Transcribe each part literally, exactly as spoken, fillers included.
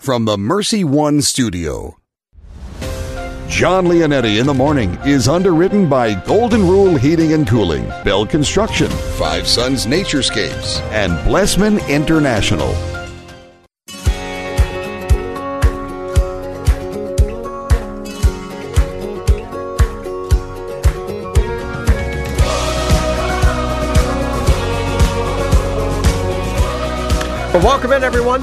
from the Mercy One studio. John Leonetti in the Morning is underwritten by Golden Rule Heating and Cooling, Bell Construction, Five Sons Naturescapes, and Blessman International. Well, welcome in, everyone.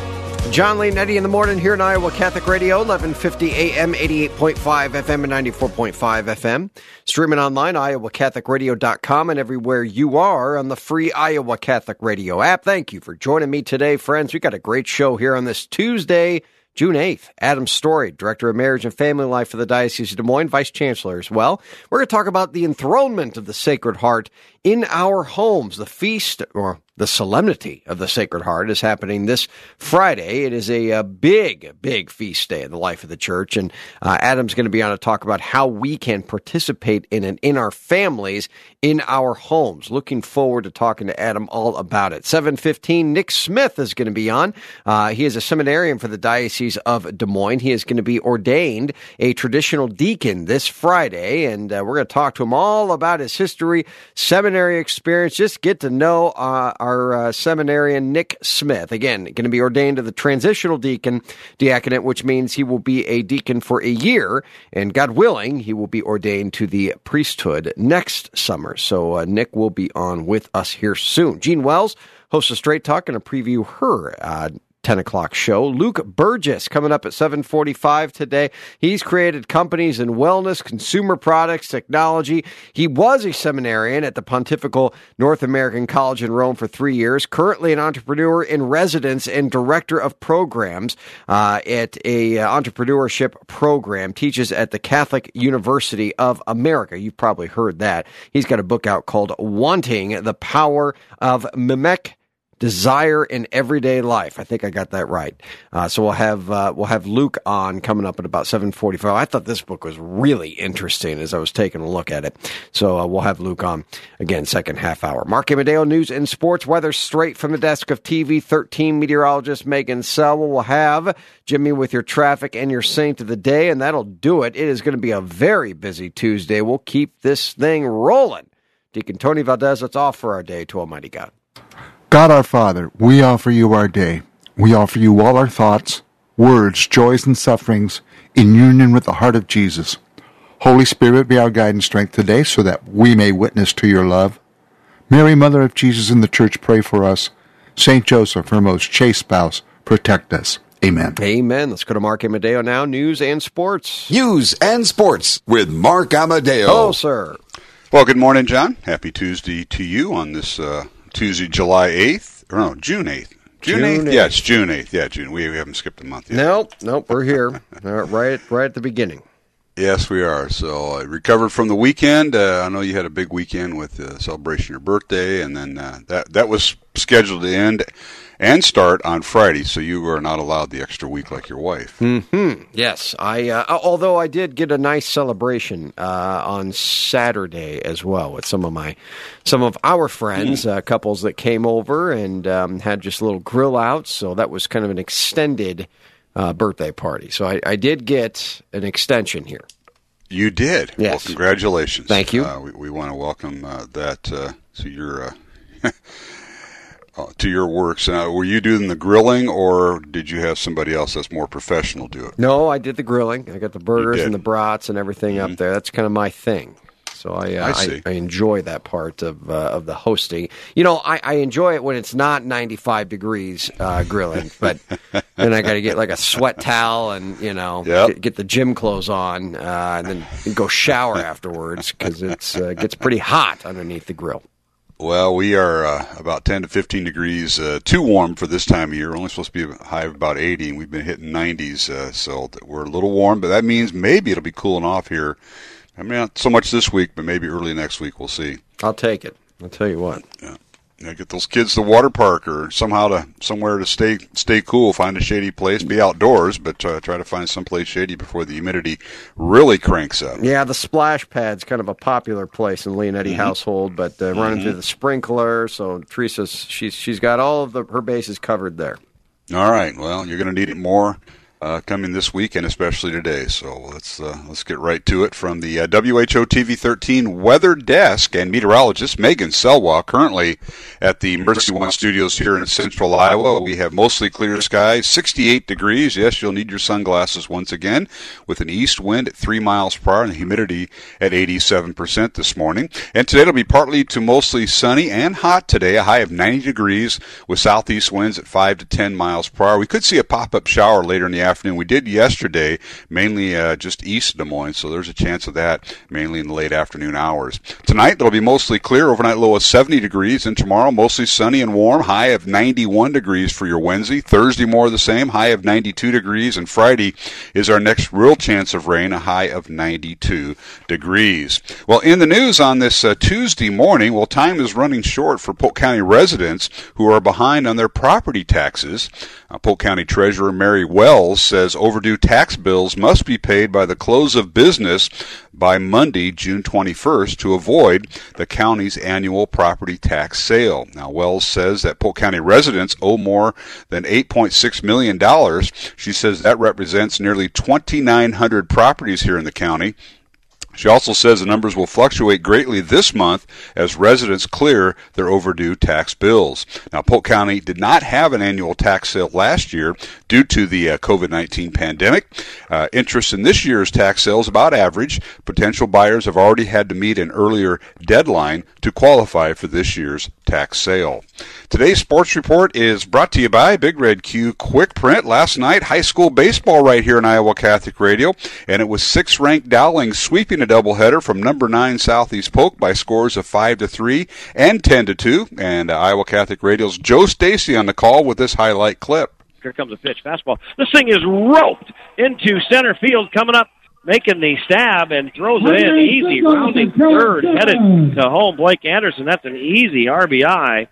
John Leonetti in the Morning here in Iowa Catholic Radio, eleven fifty A M, eighty-eight point five F M and ninety-four point five F M. Streaming online, iowa catholic radio dot com, and everywhere you are on the free Iowa Catholic Radio app. Thank you for joining me today, friends. We got a great show here on this Tuesday, June eighth. Adam Story, Director of Marriage and Family Life for the Diocese of Des Moines, Vice Chancellor as well. We're going to talk about the enthronement of the Sacred Heart in our homes. The feast, or the Solemnity of the Sacred Heart, is happening this Friday. It is a, a big, big feast day in the life of the church, and uh, Adam's going to be on to talk about how we can participate in it in our families, in our homes. Looking forward to talking to Adam all about it. seven fifteen, Nick Smith is going to be on. Uh, he is a seminarian for the Diocese of Des Moines. He is going to be ordained a traditional deacon this Friday, and uh, we're going to talk to him all about his history, seminary experience, just get to know uh, our uh, seminarian, Nick Smith. Again, going to be ordained to the transitional deacon diaconate, which means he will be a deacon for a year, and God willing, he will be ordained to the priesthood next summer. So uh, Nick will be on with us here soon. Gene Wells hosts a Straight Talk and a preview her uh, ten o'clock show. Luke Burgess coming up at seven forty-five today. He's created companies in wellness, consumer products, technology. He was a seminarian at the Pontifical North American College in Rome for three years, currently an entrepreneur in residence and director of programs uh, at a uh, entrepreneurship program, teaches at the Catholic University of America. You've probably heard that. He's got a book out called Wanting the Power of Mimic Desire in Everyday Life. I think I got that right. Uh, so we'll have uh, we'll have Luke on coming up at about seven forty-five. I thought this book was really interesting as I was taking a look at it. So uh, we'll have Luke on again, second half hour. Mark Amadeo, news and sports, weather straight from the desk of T V thirteen meteorologist Megan Selwell. We'll have Jimmy with your traffic and your saint of the day, and that'll do it. It is going to be a very busy Tuesday. We'll keep this thing rolling. Deacon Tony Valdez, let's offer our day to Almighty God. God our Father, we offer you our day. We offer you all our thoughts, words, joys, and sufferings in union with the heart of Jesus. Holy Spirit, be our guide and strength today so that we may witness to your love. Mary, Mother of Jesus in the Church, pray for us. Saint Joseph, her most chaste spouse, protect us. Amen. Amen. Let's go to Mark Amadeo now, news and sports. News and sports with Mark Amadeo. Oh, sir. Well, good morning, John. Happy Tuesday to you on this uh Tuesday, July eighth, or no, June eighth. June eighth? Yeah, it's June eighth. Yeah, June. We, we haven't skipped a month yet. Nope, nope, we're here. right, right at the beginning. Yes, we are. So I recovered from the weekend. Uh, I know you had a big weekend with the celebration of your birthday, and then uh, that, that was scheduled to end and start on Friday, so you were not allowed the extra week like your wife. Mm-hmm. Yes, I. Uh, although I did get a nice celebration uh, on Saturday as well with some of my, some of our friends, uh, couples that came over and um, had just a little grill out. So that was kind of an extended uh, birthday party. So I, I did get an extension here. You did. Yes. Well, congratulations. Thank you. Uh, we, we want to welcome uh, that uh, to your. Uh, Uh, to your works. Uh, were you doing the grilling, or did you have somebody else that's more professional do it? No, I did the grilling. I got the burgers and the brats and everything mm-hmm. up there. That's kind of my thing. So I uh, I, I, I enjoy that part of uh, of the hosting. You know, I, I enjoy it when it's not ninety-five degrees uh, grilling, but then I got to get like a sweat towel and, you know, yep. get, get the gym clothes on uh, and then go shower afterwards because it uh, gets pretty hot underneath the grill. Well, we are uh, about ten to fifteen degrees uh, too warm for this time of year. We're only supposed to be a high of about eighty, and we've been hitting nineties, uh, so we're a little warm, but that means maybe it'll be cooling off here. I mean, not so much this week, but maybe early next week. We'll see. I'll take it. I'll tell you what. Yeah. You know, get those kids to the water park or somehow to somewhere to stay stay cool. Find a shady place. Be outdoors, but uh, try to find someplace shady before the humidity really cranks up. Yeah, the splash pad's kind of a popular place in the Leonetti mm-hmm. household, but uh, running mm-hmm. through the sprinkler. So Teresa's she's she's got all of the her bases covered there. All right. Well, you're going to need it more uh, coming this week and especially today. So let's uh, let's get right to it. From the uh, W H O T V thirteen weather desk and meteorologist Megan Selwa, currently at the Mercy One Studios here in central Iowa. We have mostly clear skies, sixty-eight degrees. Yes, you'll need your sunglasses once again, with an east wind at three miles per hour and the humidity at eighty-seven percent this morning. And today it'll be partly to mostly sunny and hot today, a high of ninety degrees with southeast winds at five to ten miles per hour. We could see a pop-up shower later in the afternoon. We did yesterday, mainly uh, just east of Des Moines, so there's a chance of that, mainly in the late afternoon hours. Tonight, it'll be mostly clear, overnight low of seventy degrees, and tomorrow, mostly sunny and warm, high of ninety-one degrees for your Wednesday. Thursday, more of the same, high of ninety-two degrees, and Friday is our next real chance of rain, a high of ninety-two degrees. Well, in the news on this uh, Tuesday morning, well, time is running short for Polk County residents who are behind on their property taxes. Uh, Polk County Treasurer Mary Wells says overdue tax bills must be paid by the close of business by Monday, June twenty-first, to avoid the county's annual property tax sale. Now, Wells says that Polk County residents owe more than eight point six million dollars. She says that represents nearly twenty-nine hundred properties here in the county. She also says the numbers will fluctuate greatly this month as residents clear their overdue tax bills. Now, Polk County did not have an annual tax sale last year due to the uh, COVID nineteen pandemic. Uh, interest in this year's tax sale is about average. Potential buyers have already had to meet an earlier deadline to qualify for this year's tax sale. Today's sports report is brought to you by Big Red Q Quick Print. Last night, high school baseball right here on Iowa Catholic Radio, and it was sixth-ranked Dowling sweeping a doubleheader from number nine Southeast Polk by scores of five to three and ten to two. And uh, Iowa Catholic Radio's Joe Stacy on the call with this highlight clip. Here comes a pitch, fastball. This thing is roped into center field, coming up, making the stab, and throws it in easy, rounding third, headed to home. Blake Anderson, that's an easy R B I.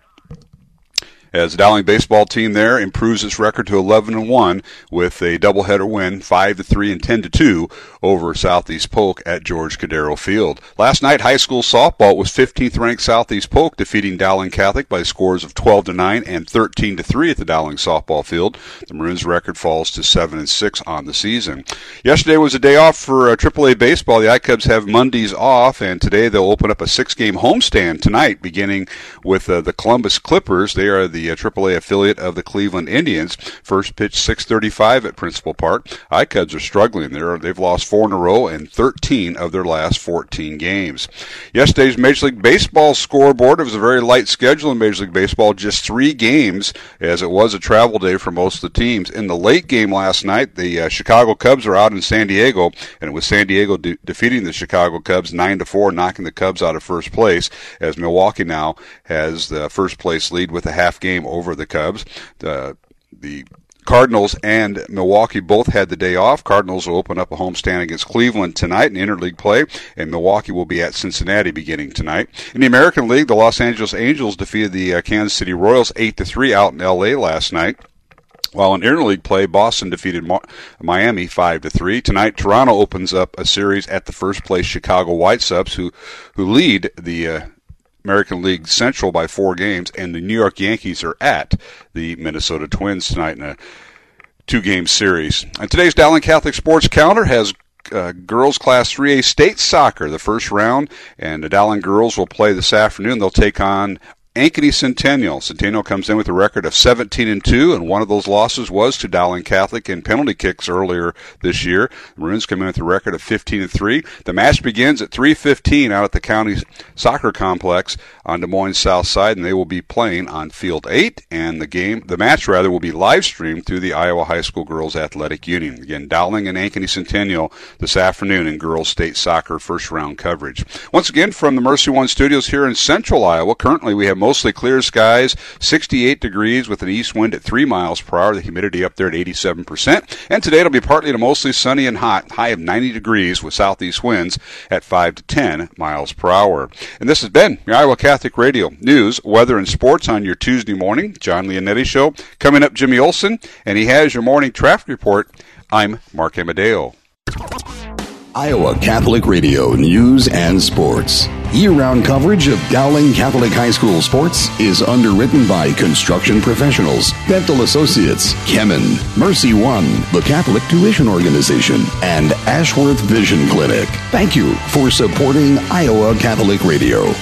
As the Dowling baseball team there improves its record to eleven and one with a doubleheader win, five to three and ten to two over Southeast Polk at George Cadero Field. Last night, high school softball was fifteenth ranked Southeast Polk, defeating Dowling Catholic by scores of twelve to nine and thirteen to three at the Dowling softball field. The Maroons' record falls to seven and six on the season. Yesterday was a day off for uh, triple A baseball. The I-Cubs have Mondays off, and today they'll open up a six-game homestand tonight, beginning with uh, the Columbus Clippers. They are the The uh, triple A affiliate of the Cleveland Indians. First pitch six thirty-five at Principal Park. I-Cubs are struggling there. They've lost four in a row and thirteen of their last fourteen games. Yesterday's Major League Baseball scoreboard, it was a very light schedule in Major League Baseball, just three games, as it was a travel day for most of the teams. In the late game last night, the uh, Chicago Cubs are out in San Diego, and it was San Diego de- defeating the Chicago Cubs nine to four, knocking the Cubs out of first place, as Milwaukee now has the first place lead with a half game over the Cubs. Uh, the Cardinals and Milwaukee both had the day off. Cardinals will open up a homestand against Cleveland tonight in interleague play, and Milwaukee will be at Cincinnati beginning tonight. In the American League, the Los Angeles Angels defeated the uh, Kansas City Royals eight to three out in L A last night. While in interleague play, Boston defeated Miami five to three. Tonight, Toronto opens up a series at the first place Chicago White Sox, who who lead the uh, American League Central by four games, and the New York Yankees are at the Minnesota Twins tonight in a two-game series. And today's Dowling Catholic Sports Calendar has uh, girls Class three A state soccer, the first round, and the Dowling girls will play this afternoon. They'll take on Ankeny Centennial. Centennial comes in with a record of seventeen and two, and one of those losses was to Dowling Catholic in penalty kicks earlier this year. The Maroons come in with a record of fifteen and three. The match begins at three fifteen out at the county soccer complex on Des Moines South Side, and they will be playing on Field eight, and the game, the match rather, will be live streamed through the Iowa High School Girls Athletic Union. Again, Dowling and Ankeny Centennial this afternoon in girls state soccer first round coverage. Once again, from the Mercy One Studios here in central Iowa, currently we have mostly clear skies, sixty-eight degrees with an east wind at three miles per hour, the humidity up there at eighty-seven percent. And today it'll be partly to mostly sunny and hot, high of ninety degrees with southeast winds at five to ten miles per hour. And this has been your Iowa Catholic Radio news, weather, and sports on your Tuesday morning. John Leonetti Show. Coming up, Jimmy Olson, and he has your morning traffic report. I'm Mark Amadeo. Iowa Catholic Radio news and sports. Year-round coverage of Dowling Catholic High School sports is underwritten by Construction Professionals, Dental Associates, Kemen, Mercy One, the Catholic Tuition Organization, and Ashworth Vision Clinic. Thank you for supporting Iowa Catholic Radio.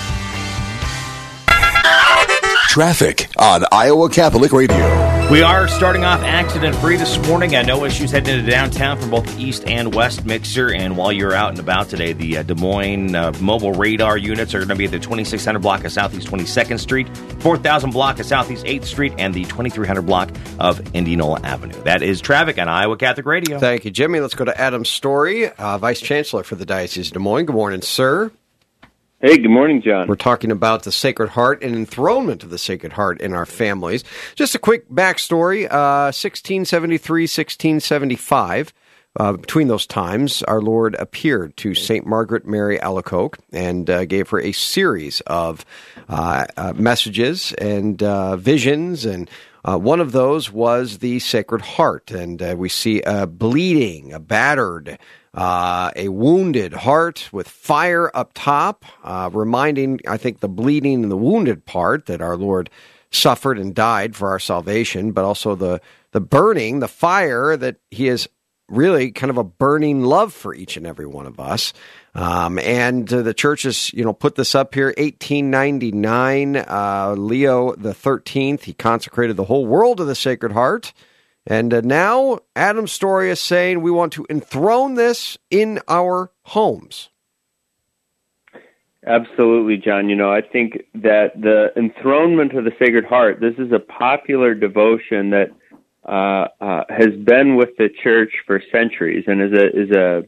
Traffic on Iowa Catholic Radio. We are starting off accident-free this morning. Uh, no issues heading into downtown from both the east and west mixer. And while you're out and about today, the uh, Des Moines uh, mobile radar units are going to be at the twenty-six hundred block of Southeast twenty-second Street, four thousand block of Southeast eighth Street, and the twenty-three hundred block of Indianola Avenue. That is traffic on Iowa Catholic Radio. Thank you, Jimmy. Let's go to Adam Story, uh, Vice Chancellor for the Diocese of Des Moines. Good morning, sir. Hey, good morning, John. We're talking about the Sacred Heart and enthronement of the Sacred Heart in our families. Just a quick backstory, uh, sixteen seventy-three, sixteen seventy-five. Uh, between those times, our Lord appeared to Saint Margaret Mary Alacoque and uh, gave her a series of uh, uh, messages and uh, visions, and uh, one of those was the Sacred Heart. And uh, we see a bleeding, a battered, Uh, a wounded heart with fire up top, uh, reminding, I think, the bleeding and the wounded part that our Lord suffered and died for our salvation, but also the, the burning, the fire that he is really kind of a burning love for each and every one of us. Um, and uh, the church has, you know, put this up here, eighteen ninety-nine, uh, Leo the thirteenth, he consecrated the whole world to the Sacred Heart. And uh, now Adam Story is saying we want to enthrone this in our homes. Absolutely, John. You know, I think that the enthronement of the Sacred Heart, this is a popular devotion that uh, uh, has been with the church for centuries, and is a is a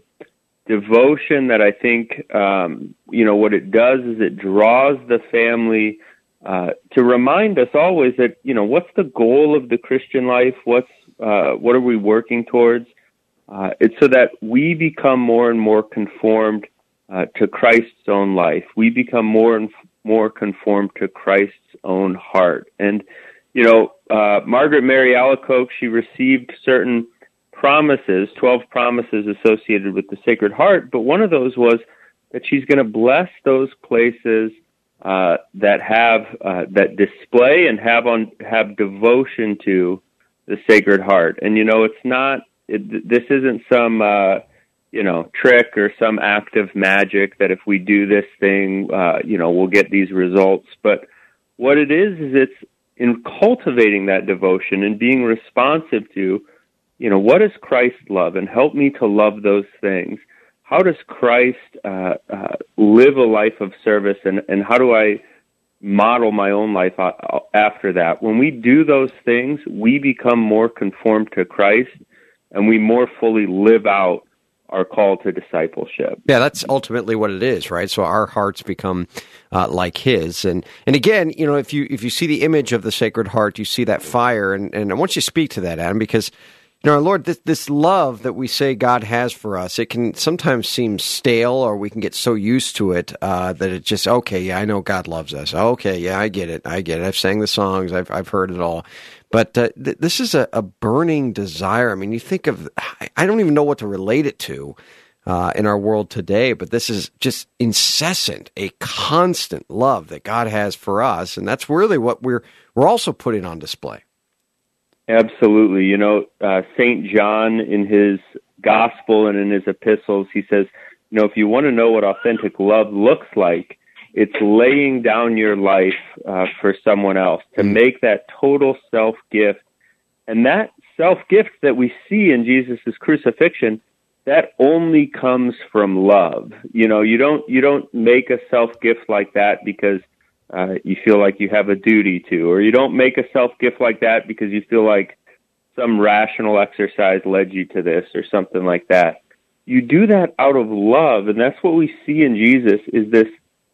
devotion that I think, um, you know, what it does is it draws the family uh, to remind us always that, you know, what's the goal of the Christian life? What's Uh, what are we working towards? Uh, it's so that we become more and more conformed uh, to Christ's own life. We become more and f- more conformed to Christ's own heart. And, you know, uh, Margaret Mary Alacoque, she received certain promises, twelve promises associated with the Sacred Heart, but one of those was that she's going to bless those places uh, that have, uh, that display and have on, have devotion to the Sacred Heart. And, you know, it's not, it, this isn't some, uh, you know, trick or some act of magic that if we do this thing, uh, you know, we'll get these results. But what it is, is it's in cultivating that devotion and being responsive to, you know, what does Christ love? And help me to love those things. How does Christ uh, uh, live a life of service? And, and how do I model my own life after that? When we do those things, we become more conformed to Christ, and we more fully live out our call to discipleship. Yeah, that's ultimately what it is, right? So our hearts become uh, like His, and and again, you know, if you if you see the image of the Sacred Heart, you see that fire, and and I want you to speak to that, Adam, because, you know, Lord, this, this love that we say God has for us, it can sometimes seem stale, or we can get so used to it uh, that it just, okay, yeah, I know God loves us. Okay, yeah, I get it. I get it. I've sang the songs. I've I've heard it all. But uh, th- this is a, a burning desire. I mean, you think of, I don't even know what to relate it to uh, in our world today, but this is just incessant, a constant love that God has for us. And that's really what we're we're also putting on display. Absolutely. You know, uh, Saint John in his gospel and in his epistles, he says, you know, if you want to know what authentic love looks like, it's laying down your life uh, for someone else, to make that total self-gift. And that self-gift that we see in Jesus' crucifixion, that only comes from love. You know, you don't you don't make a self-gift like that because Uh, you feel like you have a duty to, or you don't make a self-gift like that because you feel like some rational exercise led you to this or something like that. You do that out of love, and that's what we see in Jesus, is this,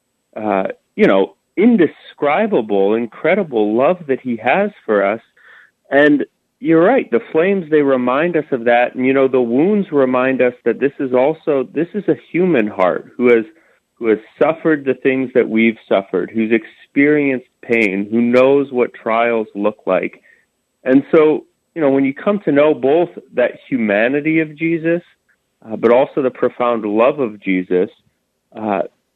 uh, you know, indescribable, incredible love that he has for us. And you're right, the flames, they remind us of that, and, you know, the wounds remind us that this is also, this is a human heart who has who has suffered the things that we've suffered, who's experienced pain, who knows what trials look like. And so, you know, when you come to know both that humanity of Jesus, uh, but also the profound love of Jesus, uh,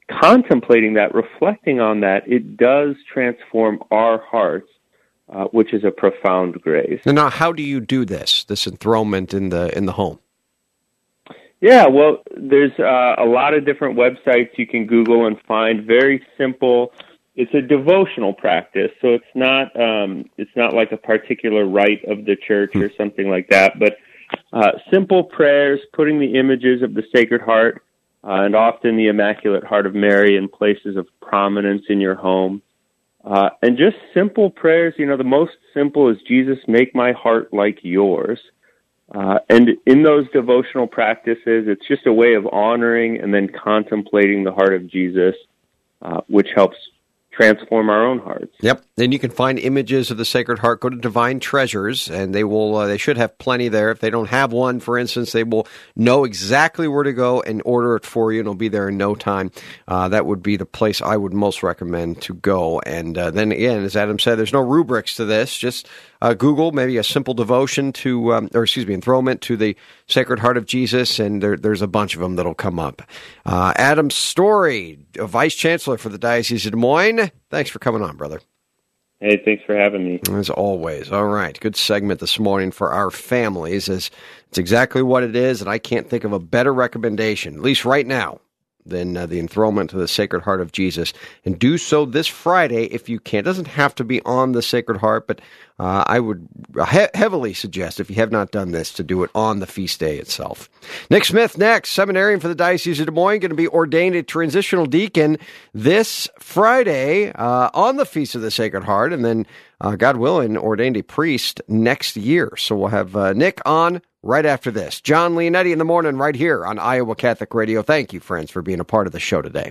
contemplating that, reflecting on that, it does transform our hearts, uh, which is a profound grace. Now, how do you do this, this enthronement in the in the home? Yeah, well, there's uh, a lot of different websites you can Google and find. Very simple. It's a devotional practice, so it's not um, it's not like a particular rite of the church or something like that, but uh, simple prayers, putting the images of the Sacred Heart uh, and often the Immaculate Heart of Mary in places of prominence in your home. Uh, and just simple prayers. You know, the most simple is, Jesus, make my heart like yours. Uh, and in those devotional practices, it's just a way of honoring and then contemplating the heart of Jesus, uh, which helps transform our own hearts. Yep. And you can find images of the Sacred Heart. Go to Divine Treasures, and they will. Uh, they should have plenty there. If they don't have one, for instance, they will know exactly where to go and order it for you, and it'll be there in no time. Uh, that would be the place I would most recommend to go. And uh, then again, as Adam said, there's no rubrics to this. Just uh, Google maybe a simple devotion to, um, or excuse me, enthronement to the Sacred Heart of Jesus, and there, there's a bunch of them that'll come up. Uh, Adam Story, Vice Chancellor for the Diocese of Des Moines. Thanks for coming on, brother. Hey, thanks for having me. As always. All right. Good segment this morning for our families. As it's exactly what it is, and I can't think of a better recommendation, at least right now, than uh, the enthronement to the Sacred Heart of Jesus. And do so this Friday if you can. It doesn't have to be on the Sacred Heart, but uh, I would he- heavily suggest, if you have not done this, to do it on the feast day itself. Nick Smith next, seminarian for the Diocese of Des Moines, going to be ordained a transitional deacon this Friday uh, on the Feast of the Sacred Heart, and then, uh, God willing, ordained a priest next year. So we'll have uh, Nick on right after this. John Leonetti in the morning right here on Iowa Catholic Radio. Thank you, friends, for being a part of the show today.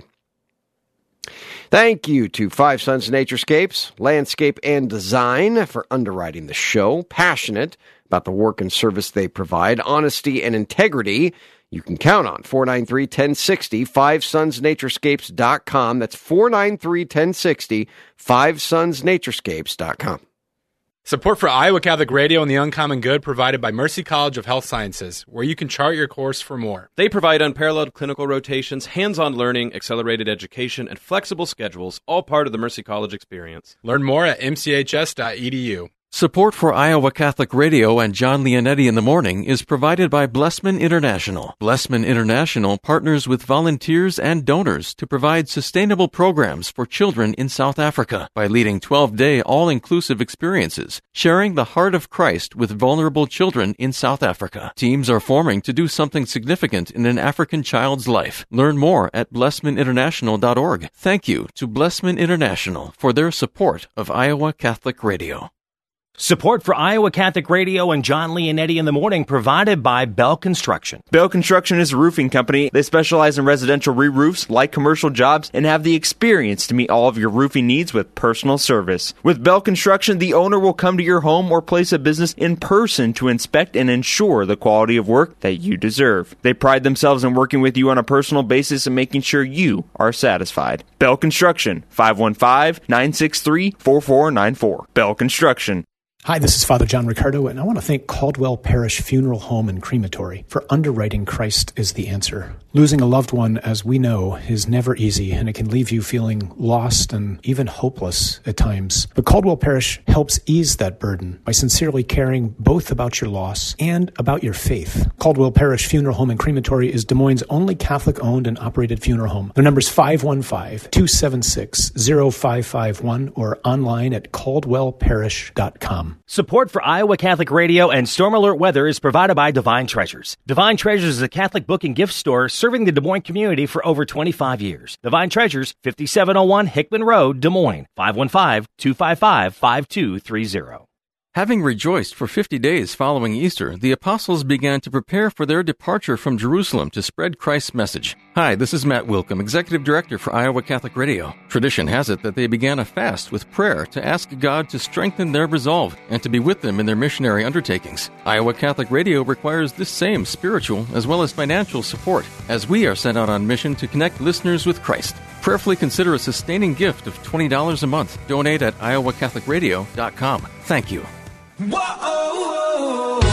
Thank you to Five Sons Naturescapes, Landscape and Design for underwriting the show. Passionate about the work and service they provide, honesty and integrity. You can count on four nine three, one oh six oh, five sons naturescapes dot com. That's four nine three, one oh six oh, five sons naturescapes dot com. Support for Iowa Catholic Radio and the Uncommon Good provided by Mercy College of Health Sciences, where you can chart your course for more. They provide unparalleled clinical rotations, hands-on learning, accelerated education, and flexible schedules, all part of the Mercy College experience. Learn more at m c h s dot e d u. Support for Iowa Catholic Radio and John Leonetti in the Morning is provided by Blessman International. Blessman International partners with volunteers and donors to provide sustainable programs for children in South Africa by leading twelve-day all-inclusive experiences, sharing the heart of Christ with vulnerable children in South Africa. Teams are forming to do something significant in an African child's life. Learn more at blessman international dot org. Thank you to Blessman International for their support of Iowa Catholic Radio. Support for Iowa Catholic Radio and John Leonetti in the Morning provided by Bell Construction. Bell Construction is a roofing company. They specialize in residential re-roofs, like commercial jobs, and have the experience to meet all of your roofing needs with personal service. With Bell Construction, the owner will come to your home or place of business in person to inspect and ensure the quality of work that you deserve. They pride themselves in working with you on a personal basis and making sure you are satisfied. Bell Construction, five one five, nine six three, four four nine four. Bell Construction. Hi, this is Father John Ricardo, and I want to thank Caldwell Parish Funeral Home and Crematory for underwriting Christ is the Answer. Losing a loved one, as we know, is never easy, and it can leave you feeling lost and even hopeless at times. But Caldwell Parish helps ease that burden by sincerely caring both about your loss and about your faith. Caldwell Parish Funeral Home and Crematory is Des Moines' only Catholic-owned and operated funeral home. Their number is five one five, two seven six, zero five five one or online at caldwell parish dot com. Support for Iowa Catholic Radio and Storm Alert Weather is provided by Divine Treasures. Divine Treasures is a Catholic book and gift store serving the Des Moines community for over twenty-five years. Divine Treasures, fifty-seven oh one Hickman Road, Des Moines, five one five, two five five, five two three zero. Having rejoiced for fifty days following Easter, the apostles began to prepare for their departure from Jerusalem to spread Christ's message. Hi, this is Matt Wilkham, Executive Director for Iowa Catholic Radio. Tradition has it that they began a fast with prayer to ask God to strengthen their resolve and to be with them in their missionary undertakings. Iowa Catholic Radio requires this same spiritual as well as financial support as we are sent out on mission to connect listeners with Christ. Prayerfully consider a sustaining gift of twenty dollars a month. Donate at iowa catholic radio dot com. Thank you. Whoa,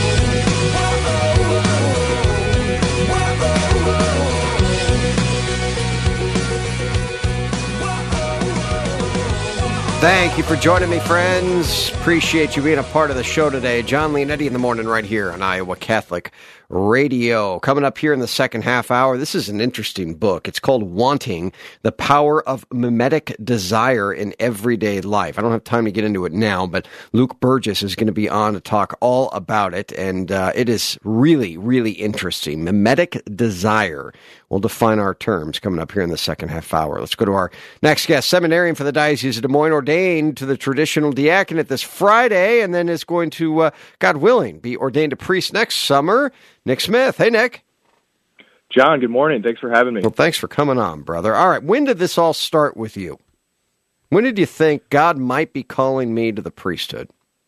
Thank you for joining me, friends. Appreciate you being a part of the show today. John Leonetti in the morning right here on Iowa Catholic Radio. Coming up here in the second half hour, this is an interesting book. It's called Wanting, The Power of Mimetic Desire in Everyday Life. I don't have time to get into it now, but Luke Burgess is going to be on to talk all about it, and uh, it is really, really interesting. Mimetic Desire. We'll define our terms coming up here in the second half hour. Let's go to our next guest, seminarian for the Diocese of Des Moines, ordained to the traditional diaconate this Friday, and then is going to, uh, God willing, be ordained a priest next summer. Nick Smith. Hey, Nick. John, good morning. Thanks for having me. Well, thanks for coming on, brother. All right, when did this all start with you? When did you think God might be calling me to the priesthood?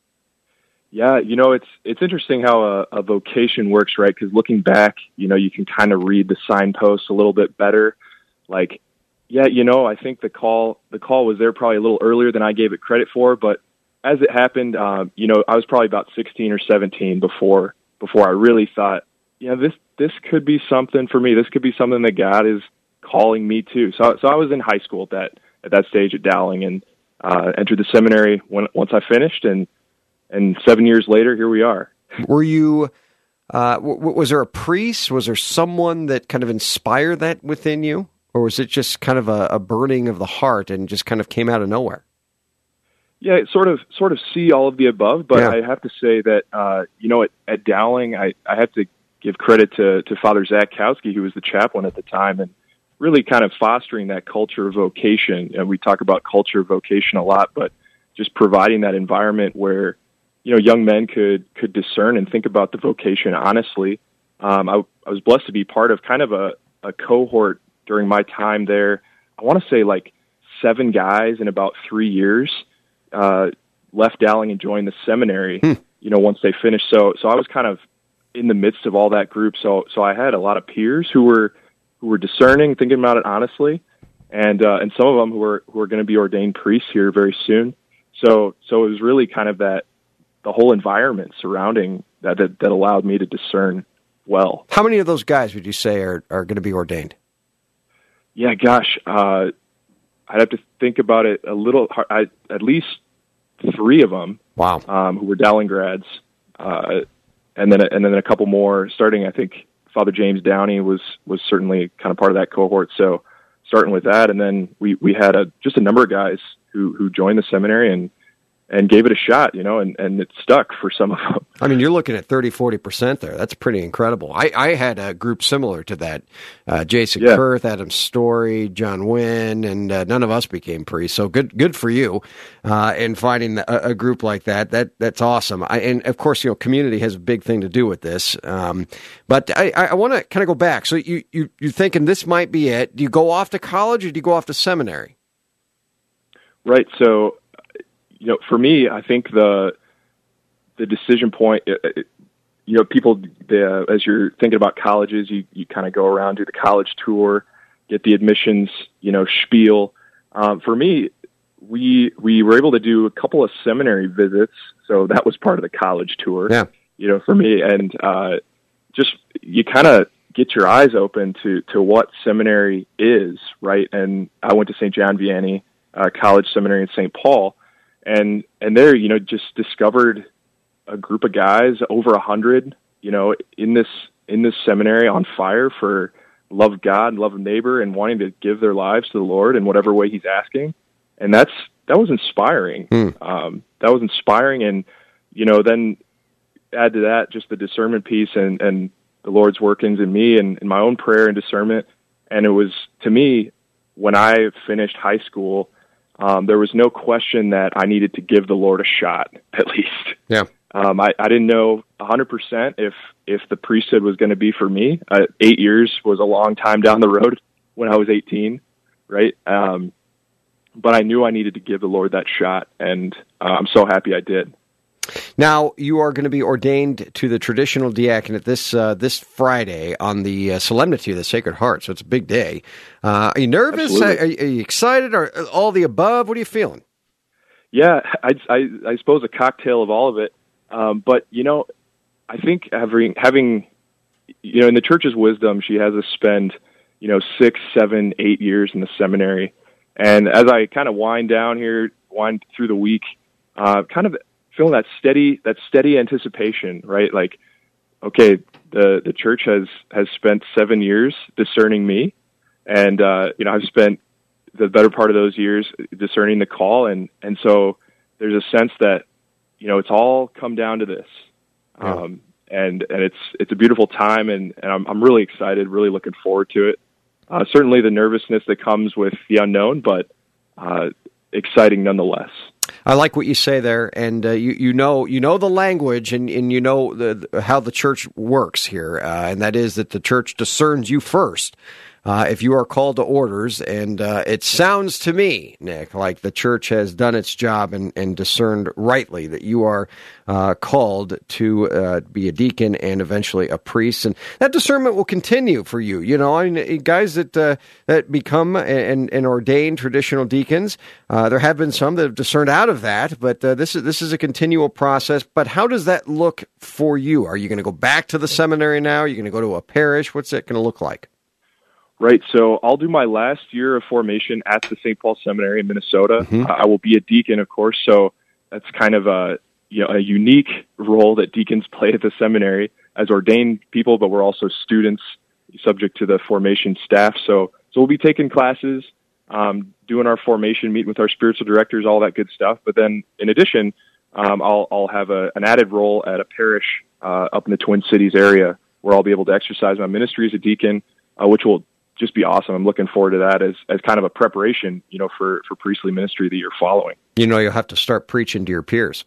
Yeah, you know, it's it's interesting how a, a vocation works, right? Because looking back, you know, you can kind of read the signposts a little bit better. Like, yeah, you know, I think the call the call was there probably a little earlier than I gave it credit for. But as it happened, um, you know, I was probably about sixteen or seventeen before before I really thought, yeah, this this could be something for me. This could be something that God is calling me to. So, so I was in high school at that at that stage at Dowling, and uh, entered the seminary when, once I finished, and and seven years later, here we are. Were you? Uh, w- was there a priest? Was there someone that kind of inspired that within you, or was it just kind of a, a burning of the heart and just kind of came out of nowhere? Yeah, sort of, sort of see all of the above, but Yeah. I have to say that, uh, you know, at, at Dowling, I, I have to give credit to, to Father Zach Kowski, who was the chaplain at the time, and really kind of fostering that culture of vocation. And we talk about culture of vocation a lot, but just providing that environment where, you know, young men could, could discern and think about the vocation honestly. Um, I, I was blessed to be part of kind of a, a cohort during my time there. I want to say like seven guys in about three years. Uh, left Dowling and joined the seminary, hmm. you know, once they finished. So, so I was kind of in the midst of all that group. So, so I had a lot of peers who were, who were discerning, thinking about it honestly. And, uh, and some of them who were, who are going to be ordained priests here very soon. So, so it was really kind of that, the whole environment surrounding that, that, that allowed me to discern well. How many of those guys would you say are, are going to be ordained? Yeah, gosh, uh, I'd have to think about it a little hard. I, at least three of them. Wow. Um, who were Dowling grads, uh, and then and then a couple more. Starting, I think Father James Downey was was certainly kind of part of that cohort. So starting with that, and then we we had a just a number of guys who who joined the seminary and and gave it a shot, you know, and, and it stuck for some of them. I mean, you're looking at thirty, forty percent there. That's pretty incredible. I, I had a group similar to that. Uh, Jason Yeah. Kurth, Adam Story, John Wynn, and uh, none of us became priests. So good good for you uh, in finding a, a group like that. That That's awesome. I, and, of course, you know, community has a big thing to do with this. Um, but I, I want to kind of go back. So you, you, you're thinking this might be it. Do you go off to college or do you go off to seminary? Right. So, you know, for me, I think the the decision point, uh, you know, people, the, as you're thinking about colleges, you, you kind of go around, do the college tour, get the admissions, you know, spiel. Um, for me, we we were able to do a couple of seminary visits, so that was part of the college tour. Yeah. You know, for me, and uh, just you kind of get your eyes open to to what seminary is, right? And I went to Saint John Vianney uh, College Seminary in Saint Paul. And, and there, you know, just discovered a group of guys, over a hundred, you know, in this, in this seminary on fire for love of God, love of neighbor, and wanting to give their lives to the Lord in whatever way he's asking. And that's, that was inspiring. Mm. Um, that was inspiring. And, you know, then add to that just the discernment piece and, and the Lord's workings in me and, and my own prayer and discernment. And it was, to me, when I finished high school, Um, there was no question that I needed to give the Lord a shot, at least. Yeah. Um, I, I didn't know one hundred percent if, if the priesthood was going to be for me. Uh, eight years was a long time down the road when I was eighteen, right? Um, but I knew I needed to give the Lord that shot, and uh, I'm so happy I did. Now, you are going to be ordained to the traditional diaconate this uh, this Friday on the uh, Solemnity of the Sacred Heart, so it's a big day. Uh, are you nervous? Are, are you excited? Or all the above? What are you feeling? Yeah, I, I, I suppose a cocktail of all of it. Um, but, you know, I think having, having, you know, in the Church's wisdom, she has us spend, you know, six, seven, eight years in the seminary. And as I kind of wind down here, wind through the week, uh, kind of feeling that steady, that steady anticipation, right? Like, okay, the, the church has, has spent seven years discerning me. And, uh, you know, I've spent the better part of those years discerning the call. And, and so there's a sense that, you know, it's all come down to this. Yeah. Um, and, and it's, it's a beautiful time, and, and I'm, I'm really excited, really looking forward to it. Uh, certainly the nervousness that comes with the unknown, but, uh, exciting nonetheless. I like what you say there, and uh, you you know you know the language, and, and you know the, the, how the church works here, uh, and that is that the church discerns you first. Uh, if you are called to orders, and uh, it sounds to me, Nick, like the church has done its job and, and discerned rightly that you are uh, called to uh, be a deacon and eventually a priest, and that discernment will continue for you. You know, I mean, guys that uh, that become and, and ordained traditional deacons, uh, there have been some that have discerned out of that, but uh, this is this is a continual process. But how does that look for you? Are you going to go back to the seminary now? Are you going to go to a parish? What's it going to look like? Right, so I'll do my last year of formation at the Saint Paul Seminary in Minnesota. Mm-hmm. Uh, I will be a deacon, of course, so that's kind of a you know a unique role that deacons play at the seminary as ordained people, but we're also students subject to the formation staff. So, so we'll be taking classes, um, doing our formation, meeting with our spiritual directors, all that good stuff. But then, in addition, um, I'll I'll have a, an added role at a parish uh, up in the Twin Cities area where I'll be able to exercise my ministry as a deacon, uh, which will just be awesome. I'm looking forward to that as, as kind of a preparation, you know, for, for priestly ministry the year following. You know, you'll have to start preaching to your peers.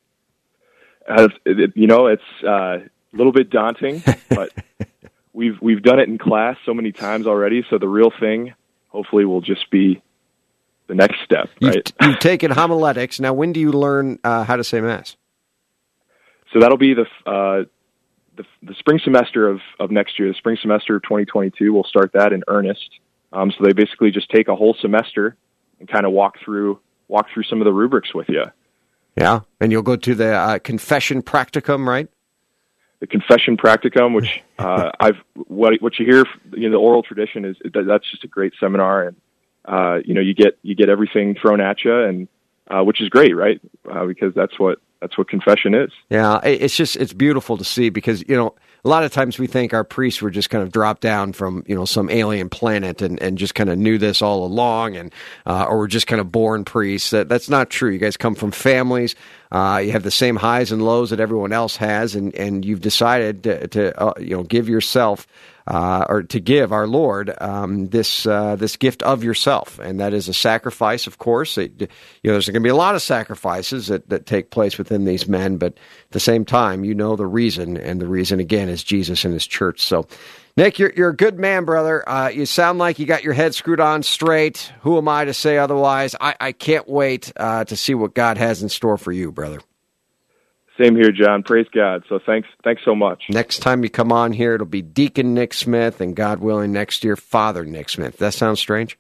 Uh, it, you know, it's uh, a little bit daunting, but we've we've done it in class so many times already. So the real thing, hopefully, will just be the next step. Right? You've, you've taken homiletics. Now, when do you learn uh, how to say Mass? So that'll be the. Uh, The, the spring semester of, of next year, the spring semester of twenty twenty-two, we'll start that in earnest. Um, so they basically just take a whole semester and kind of walk through walk through some of the rubrics with you. Yeah, and you'll go to the uh, confession practicum, right? The confession practicum, which uh, I've what what you hear, you know, the oral tradition is that's just a great seminar, and uh, you know you get you get everything thrown at you, and uh, which is great, right? Uh, because that's what. That's what confession is. Yeah, it's just, it's beautiful to see because, you know, a lot of times we think our priests were just kind of dropped down from, you know, some alien planet and, and just kind of knew this all along and, uh, or were just kind of born priests. That, that's not true. You guys come from families. Uh, you have the same highs and lows that everyone else has, and, and you've decided to, to uh, you know, give yourself Uh, or to give our Lord um, this uh, this gift of yourself, and that is a sacrifice. Of course, it, you know there's going to be a lot of sacrifices that, that take place within these men, but at the same time, you know the reason, and the reason again is Jesus and His church. So, Nick, you're you're a good man, brother. Uh, you sound like you got your head screwed on straight. Who am I to say otherwise? I, I can't wait uh, to see what God has in store for you, brother. Same here, John. Praise God. So thanks thanks so much. Next time you come on here, it'll be Deacon Nick Smith, and God willing, next year, Father Nick Smith. That sounds strange?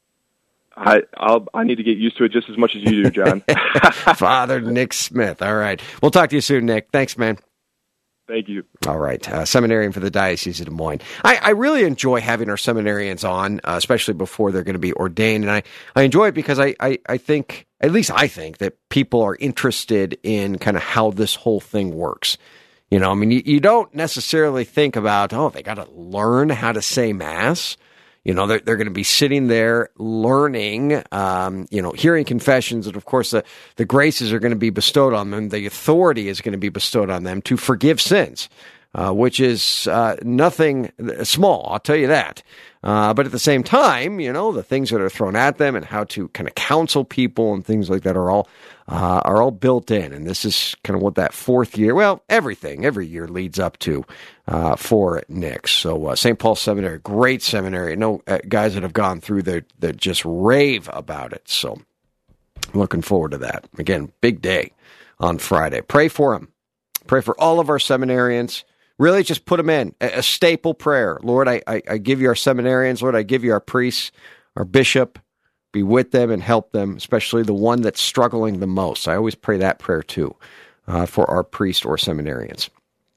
I I'll, I need to get used to it just as much as you do, John. Father Nick Smith. All right. We'll talk to you soon, Nick. Thanks, man. Thank you. All right. Uh, seminarian for the Diocese of Des Moines. I, I really enjoy having our seminarians on, uh, especially before they're going to be ordained. And I, I enjoy it because I, I, I think, at least I think, that people are interested in kind of how this whole thing works. You know, I mean, you, you don't necessarily think about, oh, they got to learn how to say Mass. You know, they're, they're going to be sitting there learning, um, you know, hearing confessions. And of course, the, the graces are going to be bestowed on them. The authority is going to be bestowed on them to forgive sins, uh, which is uh, nothing small, I'll tell you that. Uh, but at the same time, you know, the things that are thrown at them and how to kind of counsel people and things like that are all uh, are all built in. And this is kind of what that fourth year, well, everything, every year leads up to uh, for Nick. So uh, Saint Paul Seminary, great seminary. I know uh, guys that have gone through that that just rave about it. So I'm looking forward to that. Again, big day on Friday. Pray for him. Pray for all of our seminarians. Really just put them in. A, a staple prayer. Lord, I, I, I give you our seminarians. Lord, I give you our priests, our bishop. Be with them and help them, especially the one that's struggling the most. I always pray that prayer too uh, for our priests or seminarians.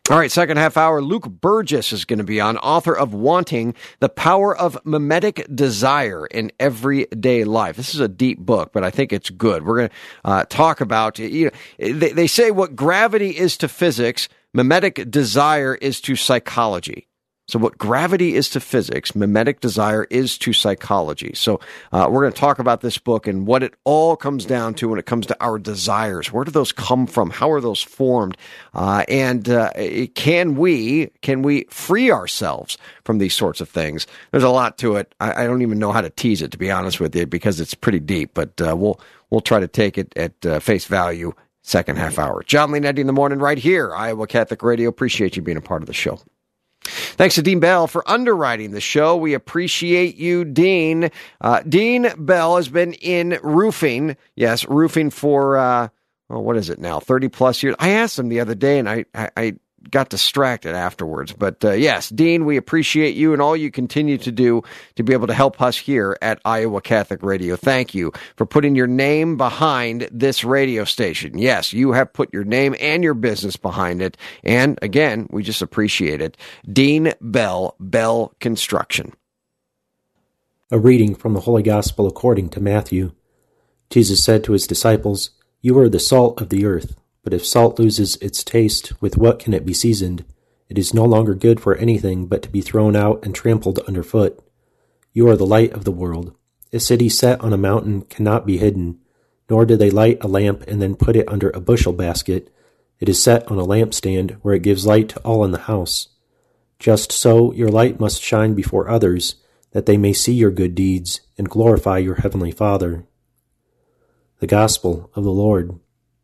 All right, second half hour, Luke Burgess is going to be on, author of Wanting, The Power of Mimetic Desire in Everyday Life. This is a deep book, but I think it's good. We're going to uh, talk about, you know, they, they say what gravity is to physics, mimetic desire is to psychology. So what gravity is to physics, mimetic desire is to psychology. So uh, we're going to talk about this book and what it all comes down to when it comes to our desires. Where do those come from? How are those formed? Uh, and uh, can we can we free ourselves from these sorts of things? There's a lot to it. I, I don't even know how to tease it, to be honest with you, because it's pretty deep. But uh, we'll we'll try to take it at uh, face value. Second half hour. John Leonetti in the morning right here, Iowa Catholic Radio. Appreciate you being a part of the show. Thanks to Dean Bell for underwriting the show. We appreciate you, Dean. Uh, Dean Bell has been in roofing. Yes, roofing for, uh, well, what is it now, thirty plus years. I asked him the other day, and I, I, I got distracted afterwards. But uh, yes, Dean, we appreciate you and all you continue to do to be able to help us here at Iowa Catholic Radio. Thank you for putting your name behind this radio station. Yes, you have put your name and your business behind it. And again, we just appreciate it. Dean Bell, Bell Construction. A reading from the Holy Gospel according to Matthew. Jesus said to his disciples, "You are the salt of the earth. But if salt loses its taste, with what can it be seasoned? It is no longer good for anything but to be thrown out and trampled underfoot. You are the light of the world. A city set on a mountain cannot be hidden, nor do they light a lamp and then put it under a bushel basket. It is set on a lampstand where it gives light to all in the house. Just so your light must shine before others, that they may see your good deeds and glorify your heavenly Father." The Gospel of the Lord.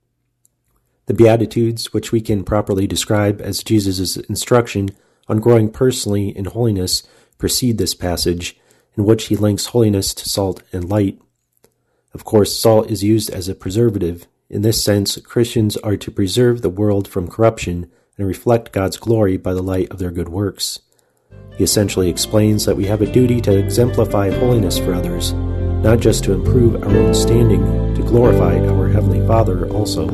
The Beatitudes, which we can properly describe as Jesus' instruction on growing personally in holiness, precede this passage, in which he links holiness to salt and light. Of course, salt is used as a preservative. In this sense, Christians are to preserve the world from corruption and reflect God's glory by the light of their good works. He essentially explains that we have a duty to exemplify holiness for others, not just to improve our own standing, to glorify our Heavenly Father also.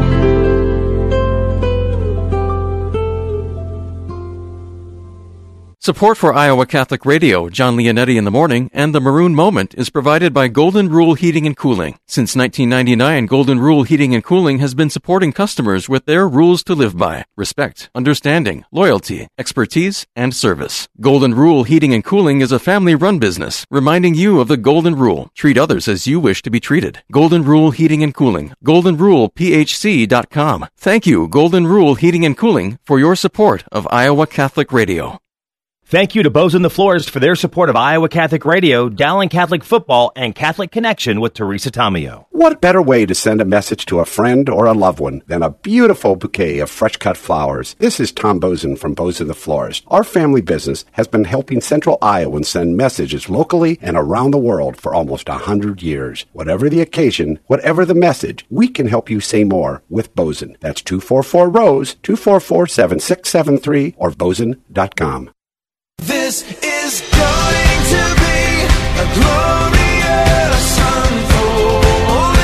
Support for Iowa Catholic Radio, John Leonetti in the Morning, and The Maroon Moment is provided by Golden Rule Heating and Cooling. Since nineteen ninety-nine, Golden Rule Heating and Cooling has been supporting customers with their rules to live by: respect, understanding, loyalty, expertise, and service. Golden Rule Heating and Cooling is a family-run business, reminding you of the Golden Rule. Treat others as you wish to be treated. Golden Rule Heating and Cooling. golden rule p h c dot com. Thank you, Golden Rule Heating and Cooling, for your support of Iowa Catholic Radio. Thank you to Bozen the Florist for their support of Iowa Catholic Radio, Dowling Catholic Football, and Catholic Connection with Teresa Tomeo. What better way to send a message to a friend or a loved one than a beautiful bouquet of fresh-cut flowers? This is Tom Bozen from Bozen the Florist. Our family business has been helping Central Iowans send messages locally and around the world for almost a hundred years. Whatever the occasion, whatever the message, we can help you say more with Bozen. That's two four four ROSE, two four four, seven six seven three, or bozen dot com. This is going to be a glorious unfolding.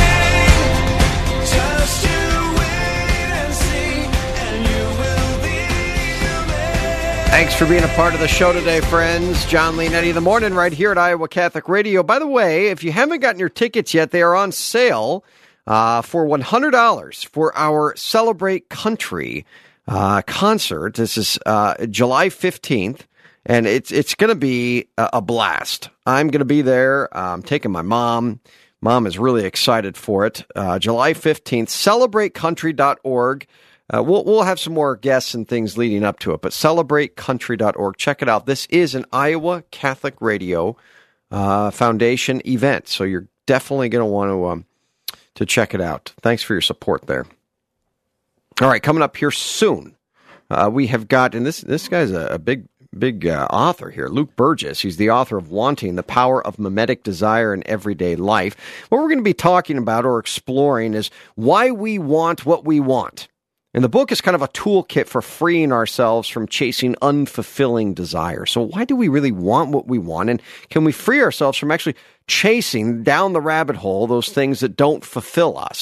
Just you wait and see, and you will be amazed. Thanks for being a part of the show today, friends. John Leonetti in the morning right here at Iowa Catholic Radio. By the way, if you haven't gotten your tickets yet, they are on sale uh, for one hundred dollars for our Celebrate Country uh, concert. This is uh, July fifteenth. And it's it's going to be a, a blast. I'm going to be there. I'm taking my mom. Mom is really excited for it. Uh, July fifteenth, celebrate country dot org. Uh, we'll, we'll have some more guests and things leading up to it, but celebrate country dot org. Check it out. This is an Iowa Catholic Radio uh, Foundation event, so you're definitely going to want to um, to check it out. Thanks for your support there. All right, coming up here soon, uh, we have got, and this, this guy's a, a big... Big uh, author here, Luke Burgess. He's the author of Wanting, The Power of Mimetic Desire in Everyday Life. What we're going to be talking about or exploring is why we want what we want. And the book is kind of a toolkit for freeing ourselves from chasing unfulfilling desires. So why do we really want what we want? And can we free ourselves from actually chasing down the rabbit hole those things that don't fulfill us?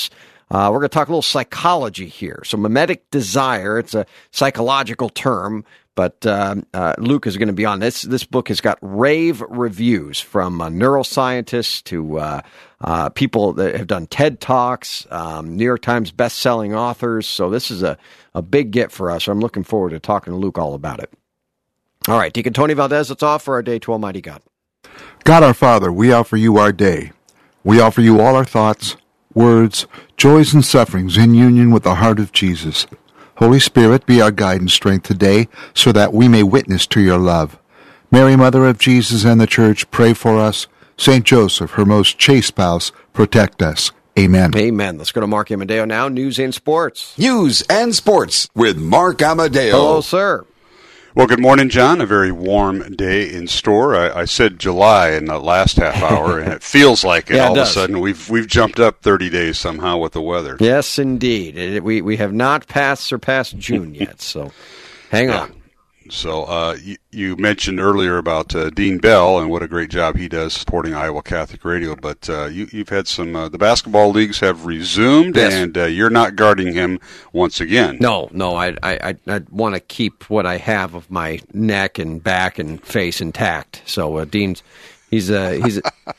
Uh, we're going to talk a little psychology here. So mimetic desire, it's a psychological term, but uh, uh, Luke is going to be on this. This book has got rave reviews from uh, neuroscientists to uh, uh, people that have done TED Talks, um, New York Times best-selling authors. So this is a, a big get for us. I'm looking forward to talking to Luke all about it. All right, Deacon Tony Valdez, it's off for our day to Almighty God. God our Father, we offer you our day. We offer you all our thoughts, words, joys, and sufferings in union with the heart of Jesus. Holy Spirit, be our guide and strength today so that we may witness to your love. Mary, Mother of Jesus and the Church, pray for us. Saint Joseph, her most chaste spouse, protect us. Amen. Amen. Let's go to Mark Amadeo now, News and Sports. News and Sports with Mark Amadeo. Hello, sir. Well, good morning, John. A very warm day in store. I, I said July in the last half hour, and it feels like it. Yeah, it all of does. a sudden, we've we've jumped up thirty days somehow with the weather. Yes, indeed. It, we, we have not passed surpassed June yet, so hang Yeah. on. So uh, you, you mentioned earlier about uh, Dean Bell and what a great job he does supporting Iowa Catholic Radio, but uh, you, you've had some, uh, the basketball leagues have resumed, Yes. and uh, you're not guarding him once again. No, no, I I I, I want to keep what I have of my neck and back and face intact. So uh, Dean's he's uh, he's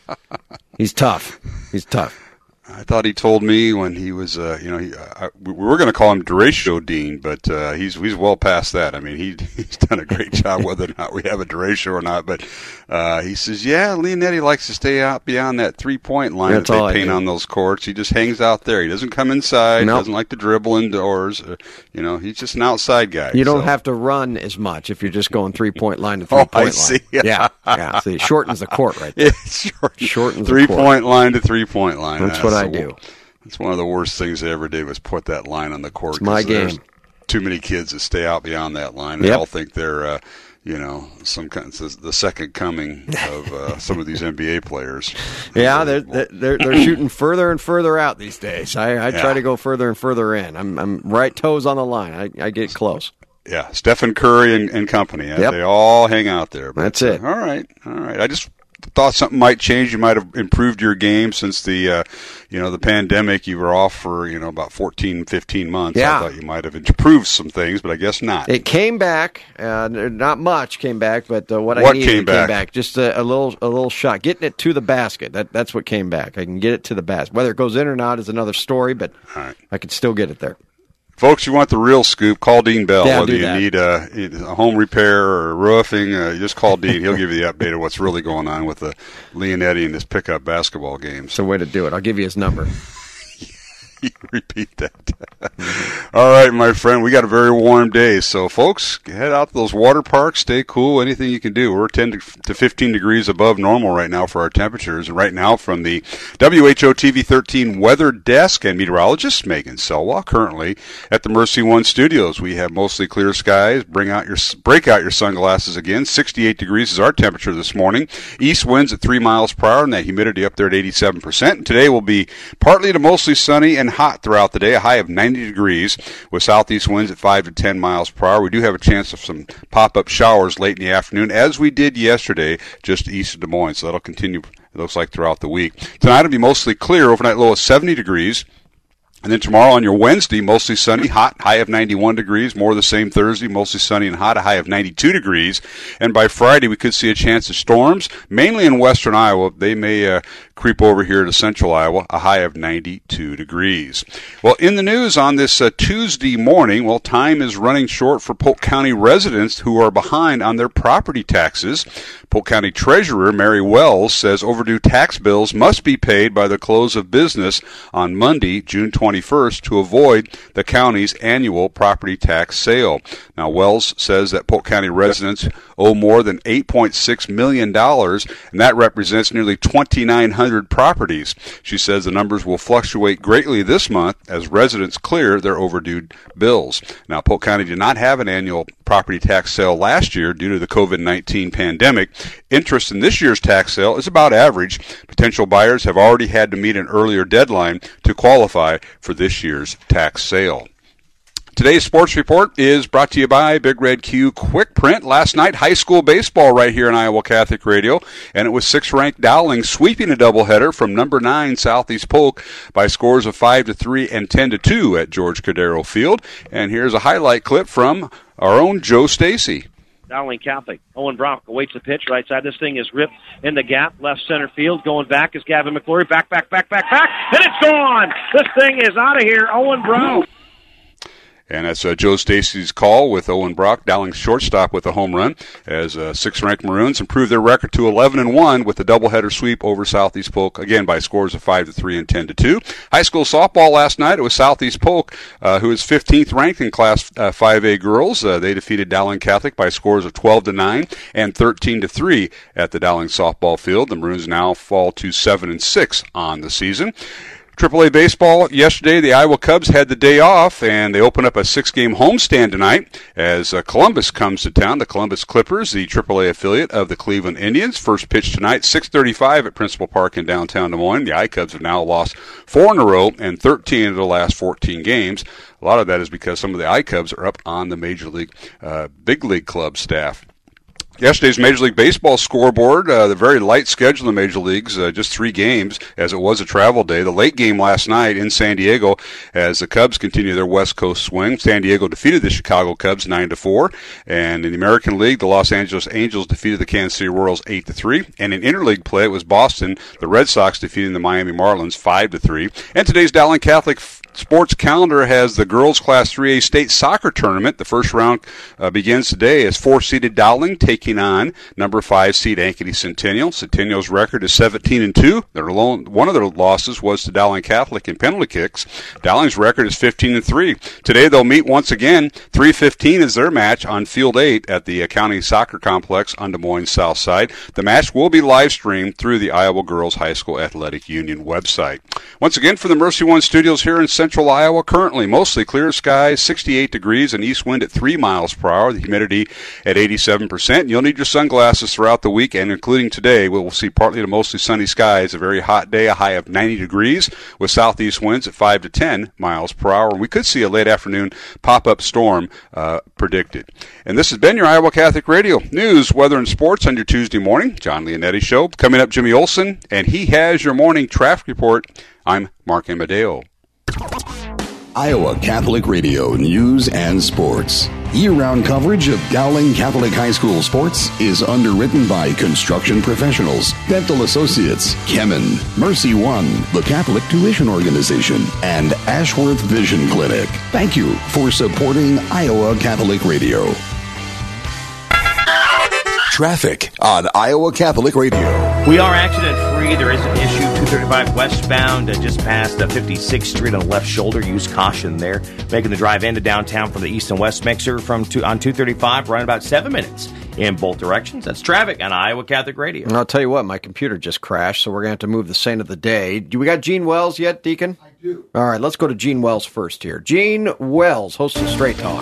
he's tough. He's tough. I thought he told me when he was, uh, you know, he, I, we were going to call him Derecho Dean, but uh, he's he's well past that. I mean, he he's done a great job, whether or not we have a Derecho or not. But uh, he says, yeah, Leonetti likes to stay out beyond that three-point line That's that all I they paint do. on those courts. He just hangs out there. He doesn't come inside. Nope. Doesn't like to dribble indoors. Uh, you know, he's just an outside guy. You don't so. have to run as much if you're just going three-point line to Oh, three-point I line. see. Yeah, yeah. See, it shortens the court right there. Yeah, short, Shortens the court. three-point line to three-point line. That's what I the- do. That's one of the worst things they ever did was put that line on the court. It's my 'cause there's game. Too many kids that stay out beyond that line. They Yep. all think they're, uh, you know, some kind of the second coming of uh, some of these N B A players. Yeah, they're they're they're shooting further and further out these days. I, I try Yeah. to go further and further in. I'm I'm right toes on the line. I, I get close. Yeah, Stephen Curry and, and company. uh, Yep. They all hang out there. But, That's it. uh, all right, all right. I just thought something might change. You might have improved your game since the, uh, you know, the pandemic. You were off for, you know, about fourteen, fifteen months. Yeah. I thought you might have improved some things, but I guess not. It came back. Uh, not much came back, but uh, what, I What needed came came back? back. Just a, a little a little shot, getting it to the basket. That that's what came back. I can get it to the basket. Whether it goes in or not is another story, but All right. I can still get it there. Folks, you want the real scoop, call Dean Bell. Yeah, Whether do you that. need a, a home repair or roofing, uh, you just call Dean. He'll give you the update of what's really going on with the Leonetti and his pickup basketball games. It's a way to do it. I'll give you his number. Repeat that. All right, my friend, we got a very warm day. So, folks, head out to those water parks, stay cool, anything you can do. We're ten to fifteen degrees above normal right now for our temperatures. And right now from the W H O T V thirteen weather desk and meteorologist Megan Selwa, currently at the Mercy One Studios. We have mostly clear skies. Bring out your break out your sunglasses again. sixty-eight degrees is our temperature this morning. East winds at three miles per hour, and that humidity up there at eighty-seven percent. And today will be partly to mostly sunny and hot throughout the day, a high of ninety degrees with southeast winds at five to ten miles per hour. We do have a chance of some pop-up showers late in the afternoon, as we did yesterday just east of Des Moines. So that'll continue, it looks like, throughout the week. Tonight will be mostly clear, overnight low of seventy degrees. And then tomorrow on your Wednesday, mostly sunny, hot, high of ninety-one degrees. More of the same Thursday, mostly sunny and hot, a high of ninety-two degrees. And by Friday, we could see a chance of storms, mainly in western Iowa. They may uh, creep over here to central Iowa, a high of ninety-two degrees. Well, in the news on this uh, Tuesday morning, well, time is running short for Polk County residents who are behind on their property taxes. Polk County Treasurer Mary Wells says overdue tax bills must be paid by the close of business on Monday, June twenty-first, to avoid the county's annual property tax sale. Now, Wells says that Polk County residents owe more than eight point six million dollars, and that represents nearly twenty-nine hundred properties. She says the numbers will fluctuate greatly this month as residents clear their overdue bills. Now, Polk County did not have an annual property tax sale last year due to the COVID nineteen pandemic. Interest in this year's tax sale is about average. Potential buyers have already had to meet an earlier deadline to qualify for this year's tax sale. Today's sports report is brought to you by Big Red Q Quick Print. Last night, high school baseball right here on Iowa Catholic Radio, and it was sixth-ranked Dowling sweeping a doubleheader from number nine Southeast Polk by scores of five to three and ten to two at George Cordero Field. And here's a highlight clip from our own Joe Stacy. Dowling Catholic. Owen Brock awaits the pitch. Right side. This thing is ripped in the gap. Left center field. Going back is Gavin McClory. Back, back, back, back, back. And it's gone. This thing is out of here. Owen Brock. And that's uh, Joe Stacy's call with Owen Brock, Dowling's shortstop, with a home run, as uh, sixth-ranked Maroons improved their record to eleven and one with the doubleheader sweep over Southeast Polk, again by scores of five to three and ten to two. High school softball last night, it was Southeast Polk, uh, who is fifteenth ranked in Class uh, five A girls. Uh, they defeated Dowling Catholic by scores of twelve to nine and thirteen to three at the Dowling softball field. The Maroons now fall to seven and six on the season. Triple A baseball yesterday, the Iowa Cubs had the day off, and they open up a six-game homestand tonight as uh, Columbus comes to town. The Columbus Clippers, the Triple A affiliate of the Cleveland Indians. First pitch tonight, six thirty-five at Principal Park in downtown Des Moines. The I-Cubs have now lost four in a row and thirteen of the last fourteen games. A lot of that is because some of the I-Cubs are up on the Major League, uh, Big League Club staff. Yesterday's Major League Baseball scoreboard, uh, the very light schedule in the Major Leagues, uh, just three games, as it was a travel day. The late game last night in San Diego, as the Cubs continue their West Coast swing. San Diego defeated the Chicago Cubs nine to four, and in the American League, the Los Angeles Angels defeated the Kansas City Royals eight to three, and in interleague play, it was Boston, the Red Sox defeating the Miami Marlins five to three. And today's Dowling Catholic sports calendar has the girls Class three A state soccer tournament. The first round uh, begins today as four-seeded Dowling taking on number five seed Ankeny Centennial. Centennial's record is seventeen and two. Their lone, one of their losses was to Dowling Catholic in penalty kicks. Dowling's record is fifteen and three. Today they'll meet once again. three fifteen is their match on Field eight at the County Soccer Complex on Des Moines South Side. The match will be live streamed through the Iowa Girls High School Athletic Union website. Once again, for the Mercy One Studios here in Central Iowa, currently mostly clear skies, sixty-eight degrees, and east wind at three miles per hour. The humidity at eighty-seven percent. You'll need your sunglasses throughout the week, and including today, we'll see partly to mostly sunny skies, a very hot day, a high of ninety degrees, with southeast winds at five to ten miles per hour. And we could see a late afternoon pop-up storm uh, predicted. And this has been your Iowa Catholic Radio news, weather, and sports on your Tuesday morning. John Leonetti Show. Coming up, Jimmy Olson, and he has your morning traffic report. I'm Mark Amadeo. Iowa Catholic Radio News and Sports. Year-round coverage of Dowling Catholic High School sports is underwritten by Construction Professionals, Dental Associates, Kemen, Mercy One, the Catholic Tuition Organization, and Ashworth Vision Clinic. Thank you for supporting Iowa Catholic Radio. Traffic on Iowa Catholic Radio. We are accident-free. There is an issue, two thirty-five westbound, uh, just past uh, fifty-sixth Street on the left shoulder. Use caution there. Making the drive into downtown from the east and west mixer from two, on two thirty-five, running about seven minutes in both directions. That's traffic on Iowa Catholic Radio. And I'll tell you what, my computer just crashed, so we're going to have to move the saint of the day. Do we got Gene Wells yet, Deacon? I do. All right, let's go to Gene Wells first here. Gene Wells, host of Straight Talk.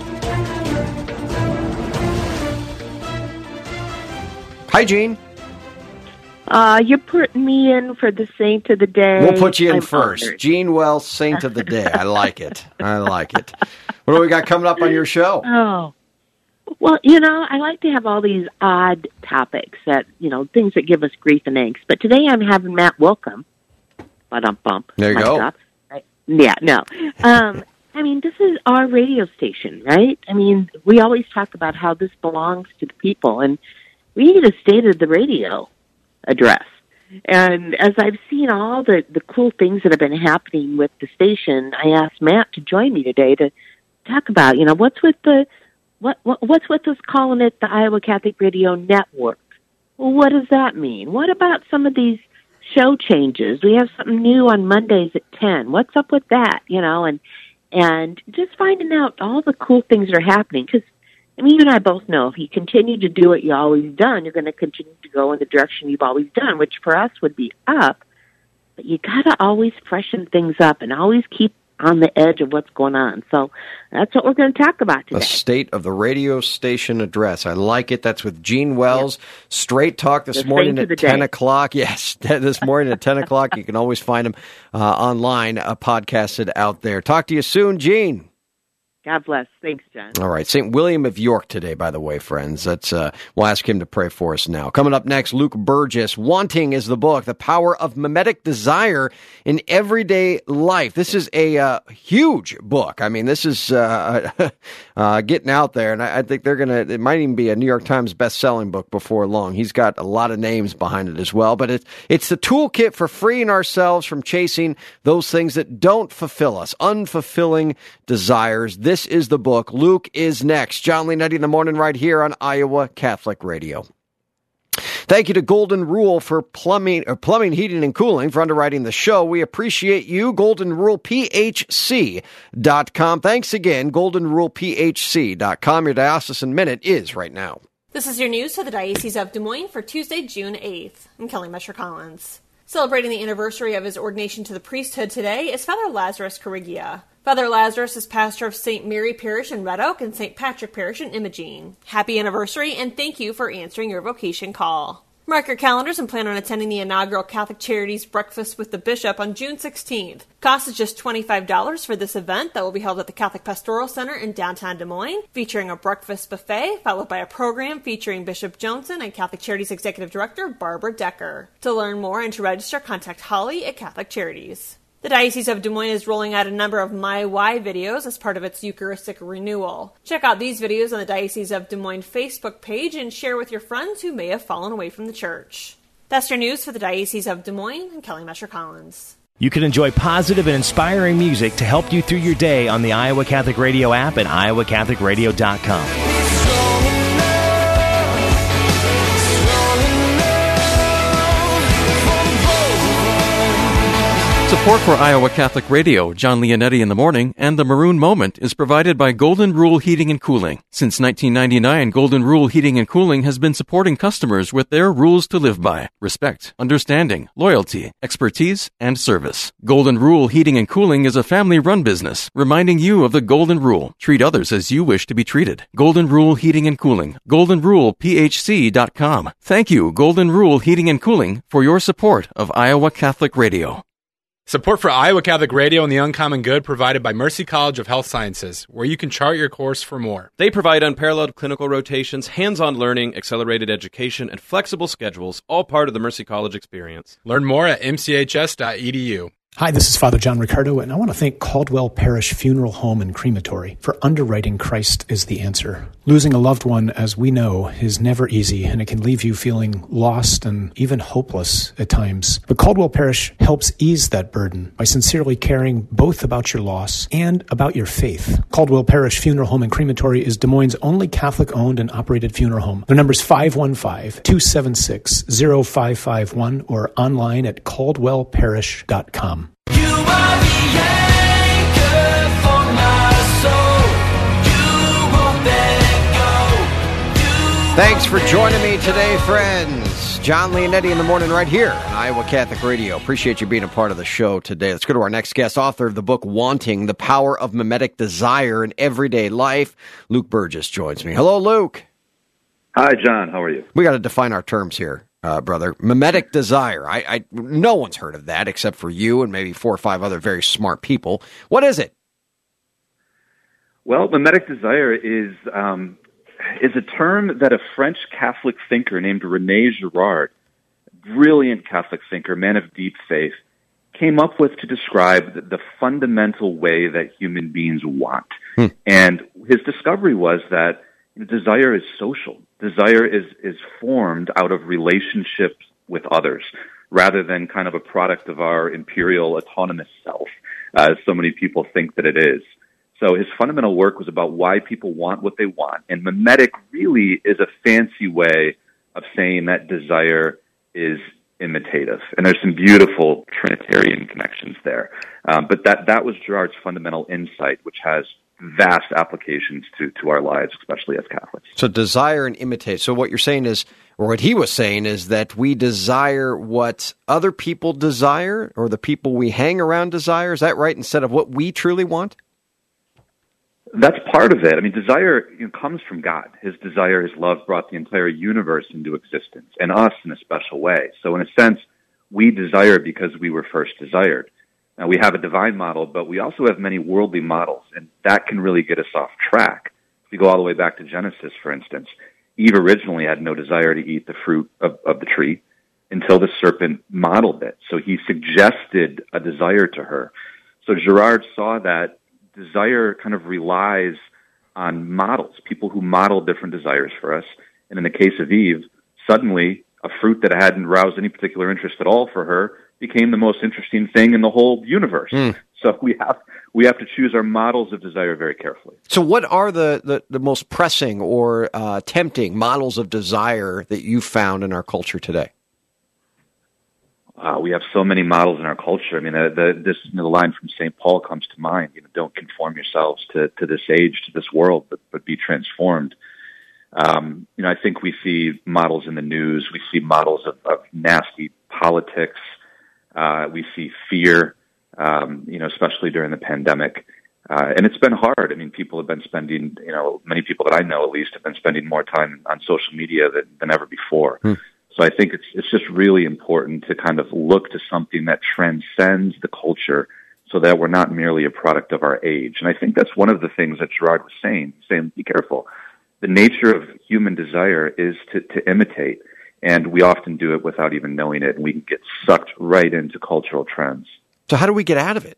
Hi, Gene. Uh, you're putting me in for the saint of the day. We'll put you in I'm first. honored. Gene Wells, saint of the day. I like it. I like it. What do we got coming up on your show? Oh. Well, you know, I like to have all these odd topics that, you know, things that give us grief and angst. But today I'm having Matt Wilkham. Ba-dum-bump. There you My go. stuff. Right? Yeah, no. Um, I mean, this is our radio station, right? I mean, we always talk about how this belongs to the people, and we need a state of the radio address. And as I've seen all the, the cool things that have been happening with the station, I asked Matt to join me today to talk about, you know, what's with the what, what what's with us calling it the Iowa Catholic Radio Network? Well, what does that mean? What about some of these show changes? We have something new on Mondays at ten. What's up with that? You know, and and just finding out all the cool things that are happening, because I mean, you and I both know if you continue to do what you've always done, you're going to continue to go in the direction you've always done, which for us would be up. But you got to always freshen things up and always keep on the edge of what's going on. So that's what we're going to talk about today. The state of the radio station address. I like it. That's with Gene Wells. Yep. Straight Talk this The morning saint at of the ten day. o'clock. Yes, this morning at ten o'clock. You can always find him uh, online, uh, podcasted out there. Talk to you soon, Gene. God bless. Thanks, John. All right. Saint William of York today, by the way, friends. That's uh, we'll ask him to pray for us now. Coming up next, Luke Burgess. Wanting is the book, The Power of Mimetic Desire in Everyday Life. This is a uh, huge book. I mean, this is uh, uh, getting out there, and I, I think they're going to, it might even be a New York Times best-selling book before long. He's got a lot of names behind it as well, but it, it's the toolkit for freeing ourselves from chasing those things that don't fulfill us, unfulfilling desires. This This is the book. Luke is next. John Leonetti in the morning right here on Iowa Catholic Radio. Thank you to Golden Rule for plumbing, or plumbing, heating, and cooling for underwriting the show. We appreciate you. Golden Rule P H C dot com. Thanks again, Golden Rule P H C dot com. Your Diocesan Minute is right now. This is your news for the Diocese of Des Moines for Tuesday, June eighth. I'm Kelly Mesher-Collins. Celebrating the anniversary of his ordination to the priesthood today is Father Lazarus Carrigia. Father Lazarus is pastor of Saint Mary Parish in Red Oak and Saint Patrick Parish in Imogene. Happy anniversary, and thank you for answering your vocation call. Mark your calendars and plan on attending the inaugural Catholic Charities Breakfast with the Bishop on June sixteenth. Cost is just twenty-five dollars for this event that will be held at the Catholic Pastoral Center in downtown Des Moines, featuring a breakfast buffet, followed by a program featuring Bishop Johnson and Catholic Charities Executive Director Barbara Decker. To learn more and to register, contact Holly at Catholic Charities. The Diocese of Des Moines is rolling out a number of My Why videos as part of its Eucharistic renewal. Check out these videos on the Diocese of Des Moines Facebook page and share with your friends who may have fallen away from the church. That's your news for the Diocese of Des Moines. I'm Kelly Mesher-Collins. You can enjoy positive and inspiring music to help you through your day on the Iowa Catholic Radio app and iowa catholic radio dot com. Support for Iowa Catholic Radio, John Leonetti in the Morning, and The Maroon Moment is provided by Golden Rule Heating and Cooling. Since nineteen ninety-nine, Golden Rule Heating and Cooling has been supporting customers with their rules to live by: respect, understanding, loyalty, expertise, and service. Golden Rule Heating and Cooling is a family-run business, reminding you of the Golden Rule. Treat others as you wish to be treated. Golden Rule Heating and Cooling. golden rule p h c dot com. Thank you, Golden Rule Heating and Cooling, for your support of Iowa Catholic Radio. Support for Iowa Catholic Radio and the Uncommon Good provided by Mercy College of Health Sciences, where you can chart your course for more. They provide unparalleled clinical rotations, hands-on learning, accelerated education, and flexible schedules, all part of the Mercy College experience. Learn more at m c h s dot e d u. Hi, this is Father John Ricardo, and I want to thank Caldwell Parish Funeral Home and Crematory for underwriting Christ is the Answer. Losing a loved one, as we know, is never easy, and it can leave you feeling lost and even hopeless at times. But Caldwell Parish helps ease that burden by sincerely caring both about your loss and about your faith. Caldwell Parish Funeral Home and Crematory is Des Moines' only Catholic-owned and operated funeral home. Their number is five one five, two seven six, zero five five one or online at caldwell parish dot com. Thanks for joining me today, friends. John Leonetti in the morning right here on Iowa Catholic Radio. Appreciate you being a part of the show today. Let's go to our next guest, author of the book Wanting, The Power of Mimetic Desire in Everyday Life. Luke Burgess joins me. Hello, Luke. Hi, John. How are you? We got to define our terms here, uh, brother. Mimetic desire. I, I, no one's heard of that except for you and maybe four or five other very smart people. What is it? Well, mimetic desire is um, is a term that a French Catholic thinker named René Girard, brilliant Catholic thinker, man of deep faith, came up with to describe the, the fundamental way that human beings want. Hmm. And his discovery was that you know, desire is social. Desire is, is formed out of relationships with others, rather than kind of a product of our imperial autonomous self, as so many people think that it is. So his fundamental work was about why people want what they want. And mimetic really is a fancy way of saying that desire is imitative. And there's some beautiful Trinitarian connections there. Um, but that, that was Girard's fundamental insight, which has vast applications to, to our lives, especially as Catholics. So desire and imitate. So what you're saying is, or what he was saying is that we desire what other people desire, or the people we hang around desire. Is that right? Instead of what we truly want? That's part of it. I mean, desire you know, comes from God. His desire, his love brought the entire universe into existence, and us in a special way. So in a sense, we desire because we were first desired. Now, we have a divine model, but we also have many worldly models, and that can really get us off track. If you go all the way back to Genesis, for instance, Eve originally had no desire to eat the fruit of, of the tree until the serpent modeled it. So he suggested a desire to her. So Girard saw that desire kind of relies on models, people who model different desires for us. And in the case of Eve, suddenly a fruit that hadn't roused any particular interest at all for her became the most interesting thing in the whole universe. Mm. So we have we have to choose our models of desire very carefully. So what are the, the, the most pressing or uh, tempting models of desire that you found in our culture today? Uh, we have so many models in our culture. I mean, uh, the, this you know, the line from Saint Paul comes to mind. You know, don't conform yourselves to, to this age, to this world, but, but be transformed. Um, you know, I think we see models in the news. We see models of, of nasty politics. Uh, we see fear, um, you know, especially during the pandemic. Uh, and it's been hard. I mean, people have been spending, you know, many people that I know at least have been spending more time on social media than, than ever before. Hmm. So I think it's it's just really important to kind of look to something that transcends the culture so that we're not merely a product of our age. And I think that's one of the things that Girard was saying, saying, be careful. The nature of human desire is to, to imitate, and we often do it without even knowing it, and we can get sucked right into cultural trends. So how do we get out of it?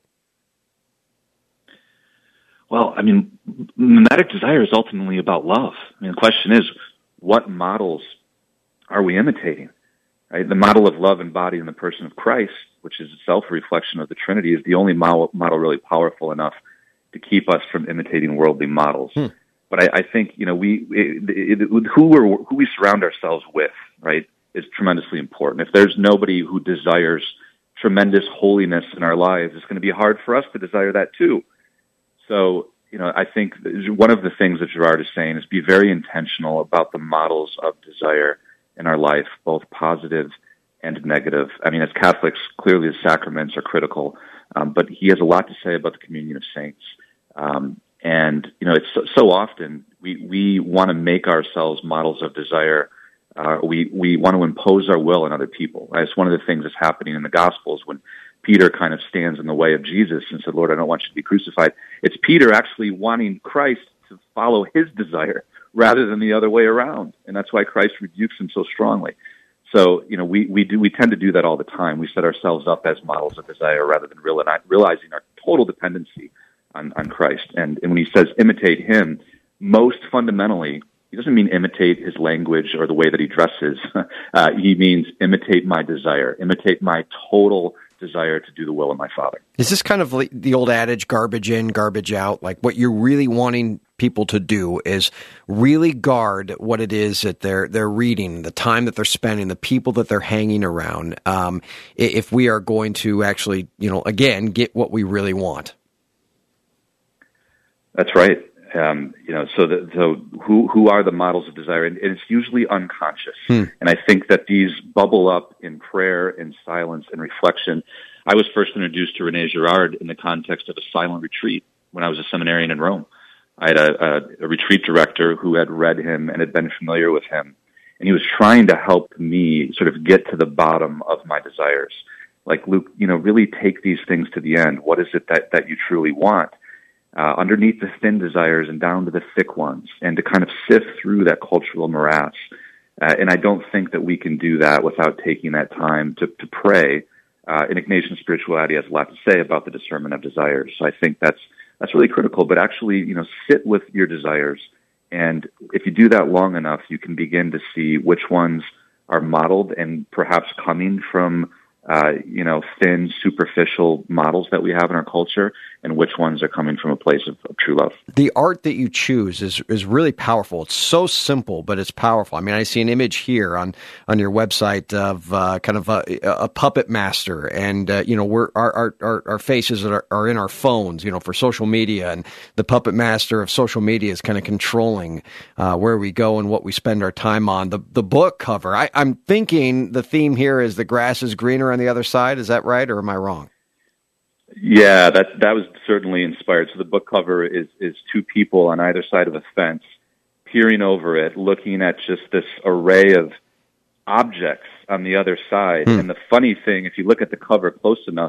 Well, I mean, mimetic desire is ultimately about love. I mean, the question is, what models are we imitating? Right? The model of love embodied in the person of Christ, which is itself a reflection of the Trinity, is the only model, model really powerful enough to keep us from imitating worldly models. Hmm. But I, I think, you know, we it, it, who we're, who we surround ourselves with, right, is tremendously important. If there's nobody who desires tremendous holiness in our lives, it's going to be hard for us to desire that too. So, you know, I think one of the things that Girard is saying is be very intentional about the models of desire in our life, both positive and negative. I mean, as Catholics, clearly the sacraments are critical, um, but he has a lot to say about the communion of saints. Um, and, you know, it's so, so often we, we want to make ourselves models of desire. Uh, we, we want to impose our will on other people. Right? It's one of the things that's happening in the Gospels when Peter kind of stands in the way of Jesus and said, Lord, I don't want you to be crucified. It's Peter actually wanting Christ to follow his desire rather than the other way around. And that's why Christ rebukes him so strongly. So, you know, we, we do, we tend to do that all the time. We set ourselves up as models of desire rather than realizing our total dependency on, on Christ. And, and when he says imitate him, most fundamentally, he doesn't mean imitate his language or the way that he dresses. uh, he means imitate my desire, imitate my total desire to do the will of my Father. Is this kind of like the old adage, garbage in, garbage out? Like what you're really wanting people to do is really guard what it is that they're they're reading, the time that they're spending, the people that they're hanging around. Um, if we are going to actually, you know, again, get what we really want. That's right. Um, you know, so the, so who who are the models of desire? And, and it's usually unconscious. Hmm. And I think that these bubble up in prayer and silence and reflection. I was first introduced to René Girard in the context of a silent retreat when I was a seminarian in Rome. I had a, a, a retreat director who had read him and had been familiar with him. And he was trying to help me sort of get to the bottom of my desires. Like, Luke, you know, really take these things to the end. What is it that, that you truly want? Uh, underneath the thin desires and down to the thick ones, and to kind of sift through that cultural morass. Uh, and I don't think that we can do that without taking that time to, to pray. Uh, and Ignatian spirituality has a lot to say about the discernment of desires. So I think that's that's really critical. But actually, you know, sit with your desires. And if you do that long enough, you can begin to see which ones are modeled and perhaps coming from Uh, you know, thin, superficial models that we have in our culture, and which ones are coming from a place of, of true love. The art that you choose is is really powerful. It's so simple, but it's powerful. I mean, I see an image here on, on your website of uh, kind of a, a puppet master, and uh, you know, we're our our, our, our faces are, are in our phones, you know, for social media, and the puppet master of social media is kind of controlling uh, where we go and what we spend our time on. The the book cover, I, I'm thinking the theme here is the grass is greener on the other side. Is that right, or am I wrong? Yeah, that that was certainly inspired. So the book cover is is two people on either side of a fence, peering over it, looking at just this array of objects on the other side. Hmm. And the funny thing, if you look at the cover close enough,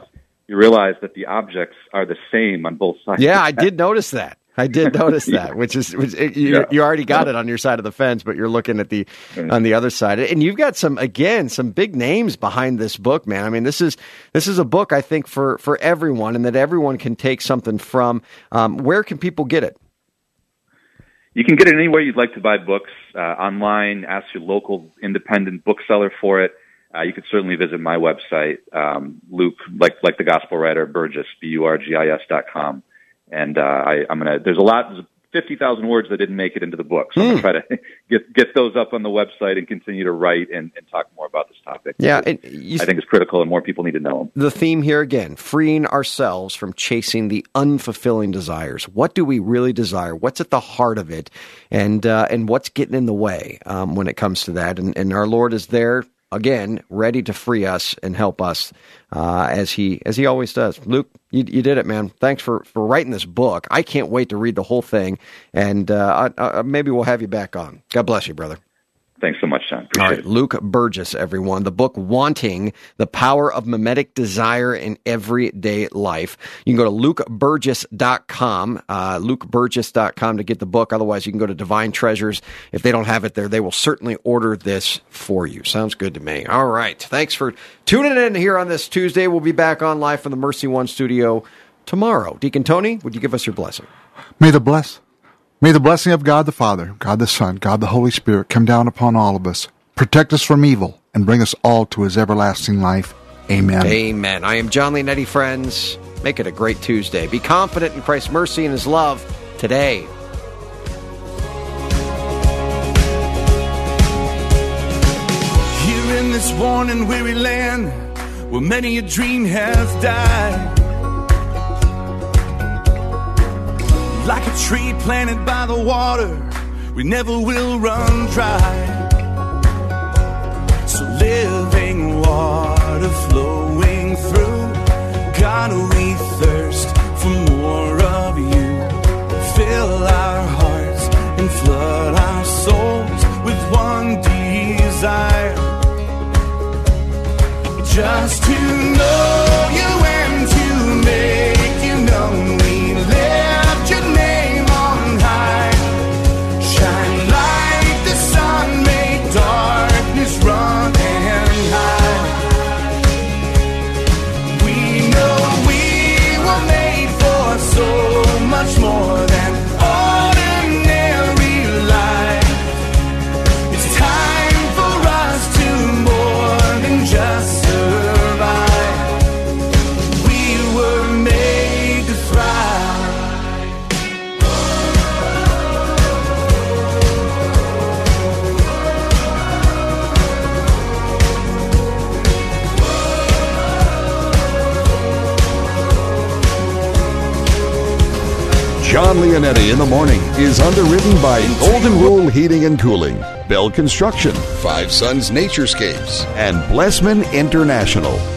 you realize that the objects are the same on both sides. Yeah, I did notice that. I did notice that, which is which, you, Yeah. you already got it on your side of the fence, but you're looking at the on the other side, and you've got some again some big names behind this book, man. I mean, this is this is a book I think for for everyone, and that everyone can take something from. Um, where can people get it? You can get it anywhere you'd like to buy books, uh, online. Ask your local independent bookseller for it. Uh, you could certainly visit my website, um, Luke, like like the gospel writer Burgess, B U R G I S dot com. And uh, I, I'm gonna. There's a lot. There's fifty thousand words that didn't make it into the book, so I'm gonna try to get get those up on the website and continue to write and, and talk more about this topic. Yeah, and you, I think it's critical, and more people need to know them. The theme here again: freeing ourselves from chasing the unfulfilling desires. What do we really desire? What's at the heart of it, and uh, and what's getting in the way um, when it comes to that? And, and our Lord is there again, ready to free us and help us uh, as he as he always does. Luke, you, you did it, man. Thanks for, for writing this book. I can't wait to read the whole thing, and uh, I, I, maybe we'll have you back on. God bless you, brother. Thanks so much, John. Appreciate All right, it. Luke Burgess, everyone. The book, Wanting, The Power of Mimetic Desire in Everyday Life. You can go to luke burgess dot com, uh, luke burgess dot com to get the book. Otherwise, you can go to Divine Treasures. If they don't have it there, they will certainly order this for you. Sounds good to me. All right. Thanks for tuning in here on this Tuesday. We'll be back on live from the Mercy One studio tomorrow. Deacon Tony, would you give us your blessing? May the bless. May the blessing of God the Father, God the Son, God the Holy Spirit come down upon all of us, protect us from evil, and bring us all to his everlasting life. Amen. Amen. I am John Leonetti, friends. Make it a great Tuesday. Be confident in Christ's mercy and his love today. Here in this worn and weary land, where many a dream has died, like a tree planted by the water, we never will run dry. So living water flowing through, God, we thirst for more of you. Fill our hearts and flood our souls with one desire, just to know you and to make you known. We lift your name on high, shine like the sun, make darkness run and hide. We know we were made for so much more than ordinary life. It's time for us to more than just survive. We were made to thrive. John Leonetti in the Morning is underwritten by Golden Rule Heating and Cooling, Bell Construction, Five Sons Naturescapes, and Blessman International.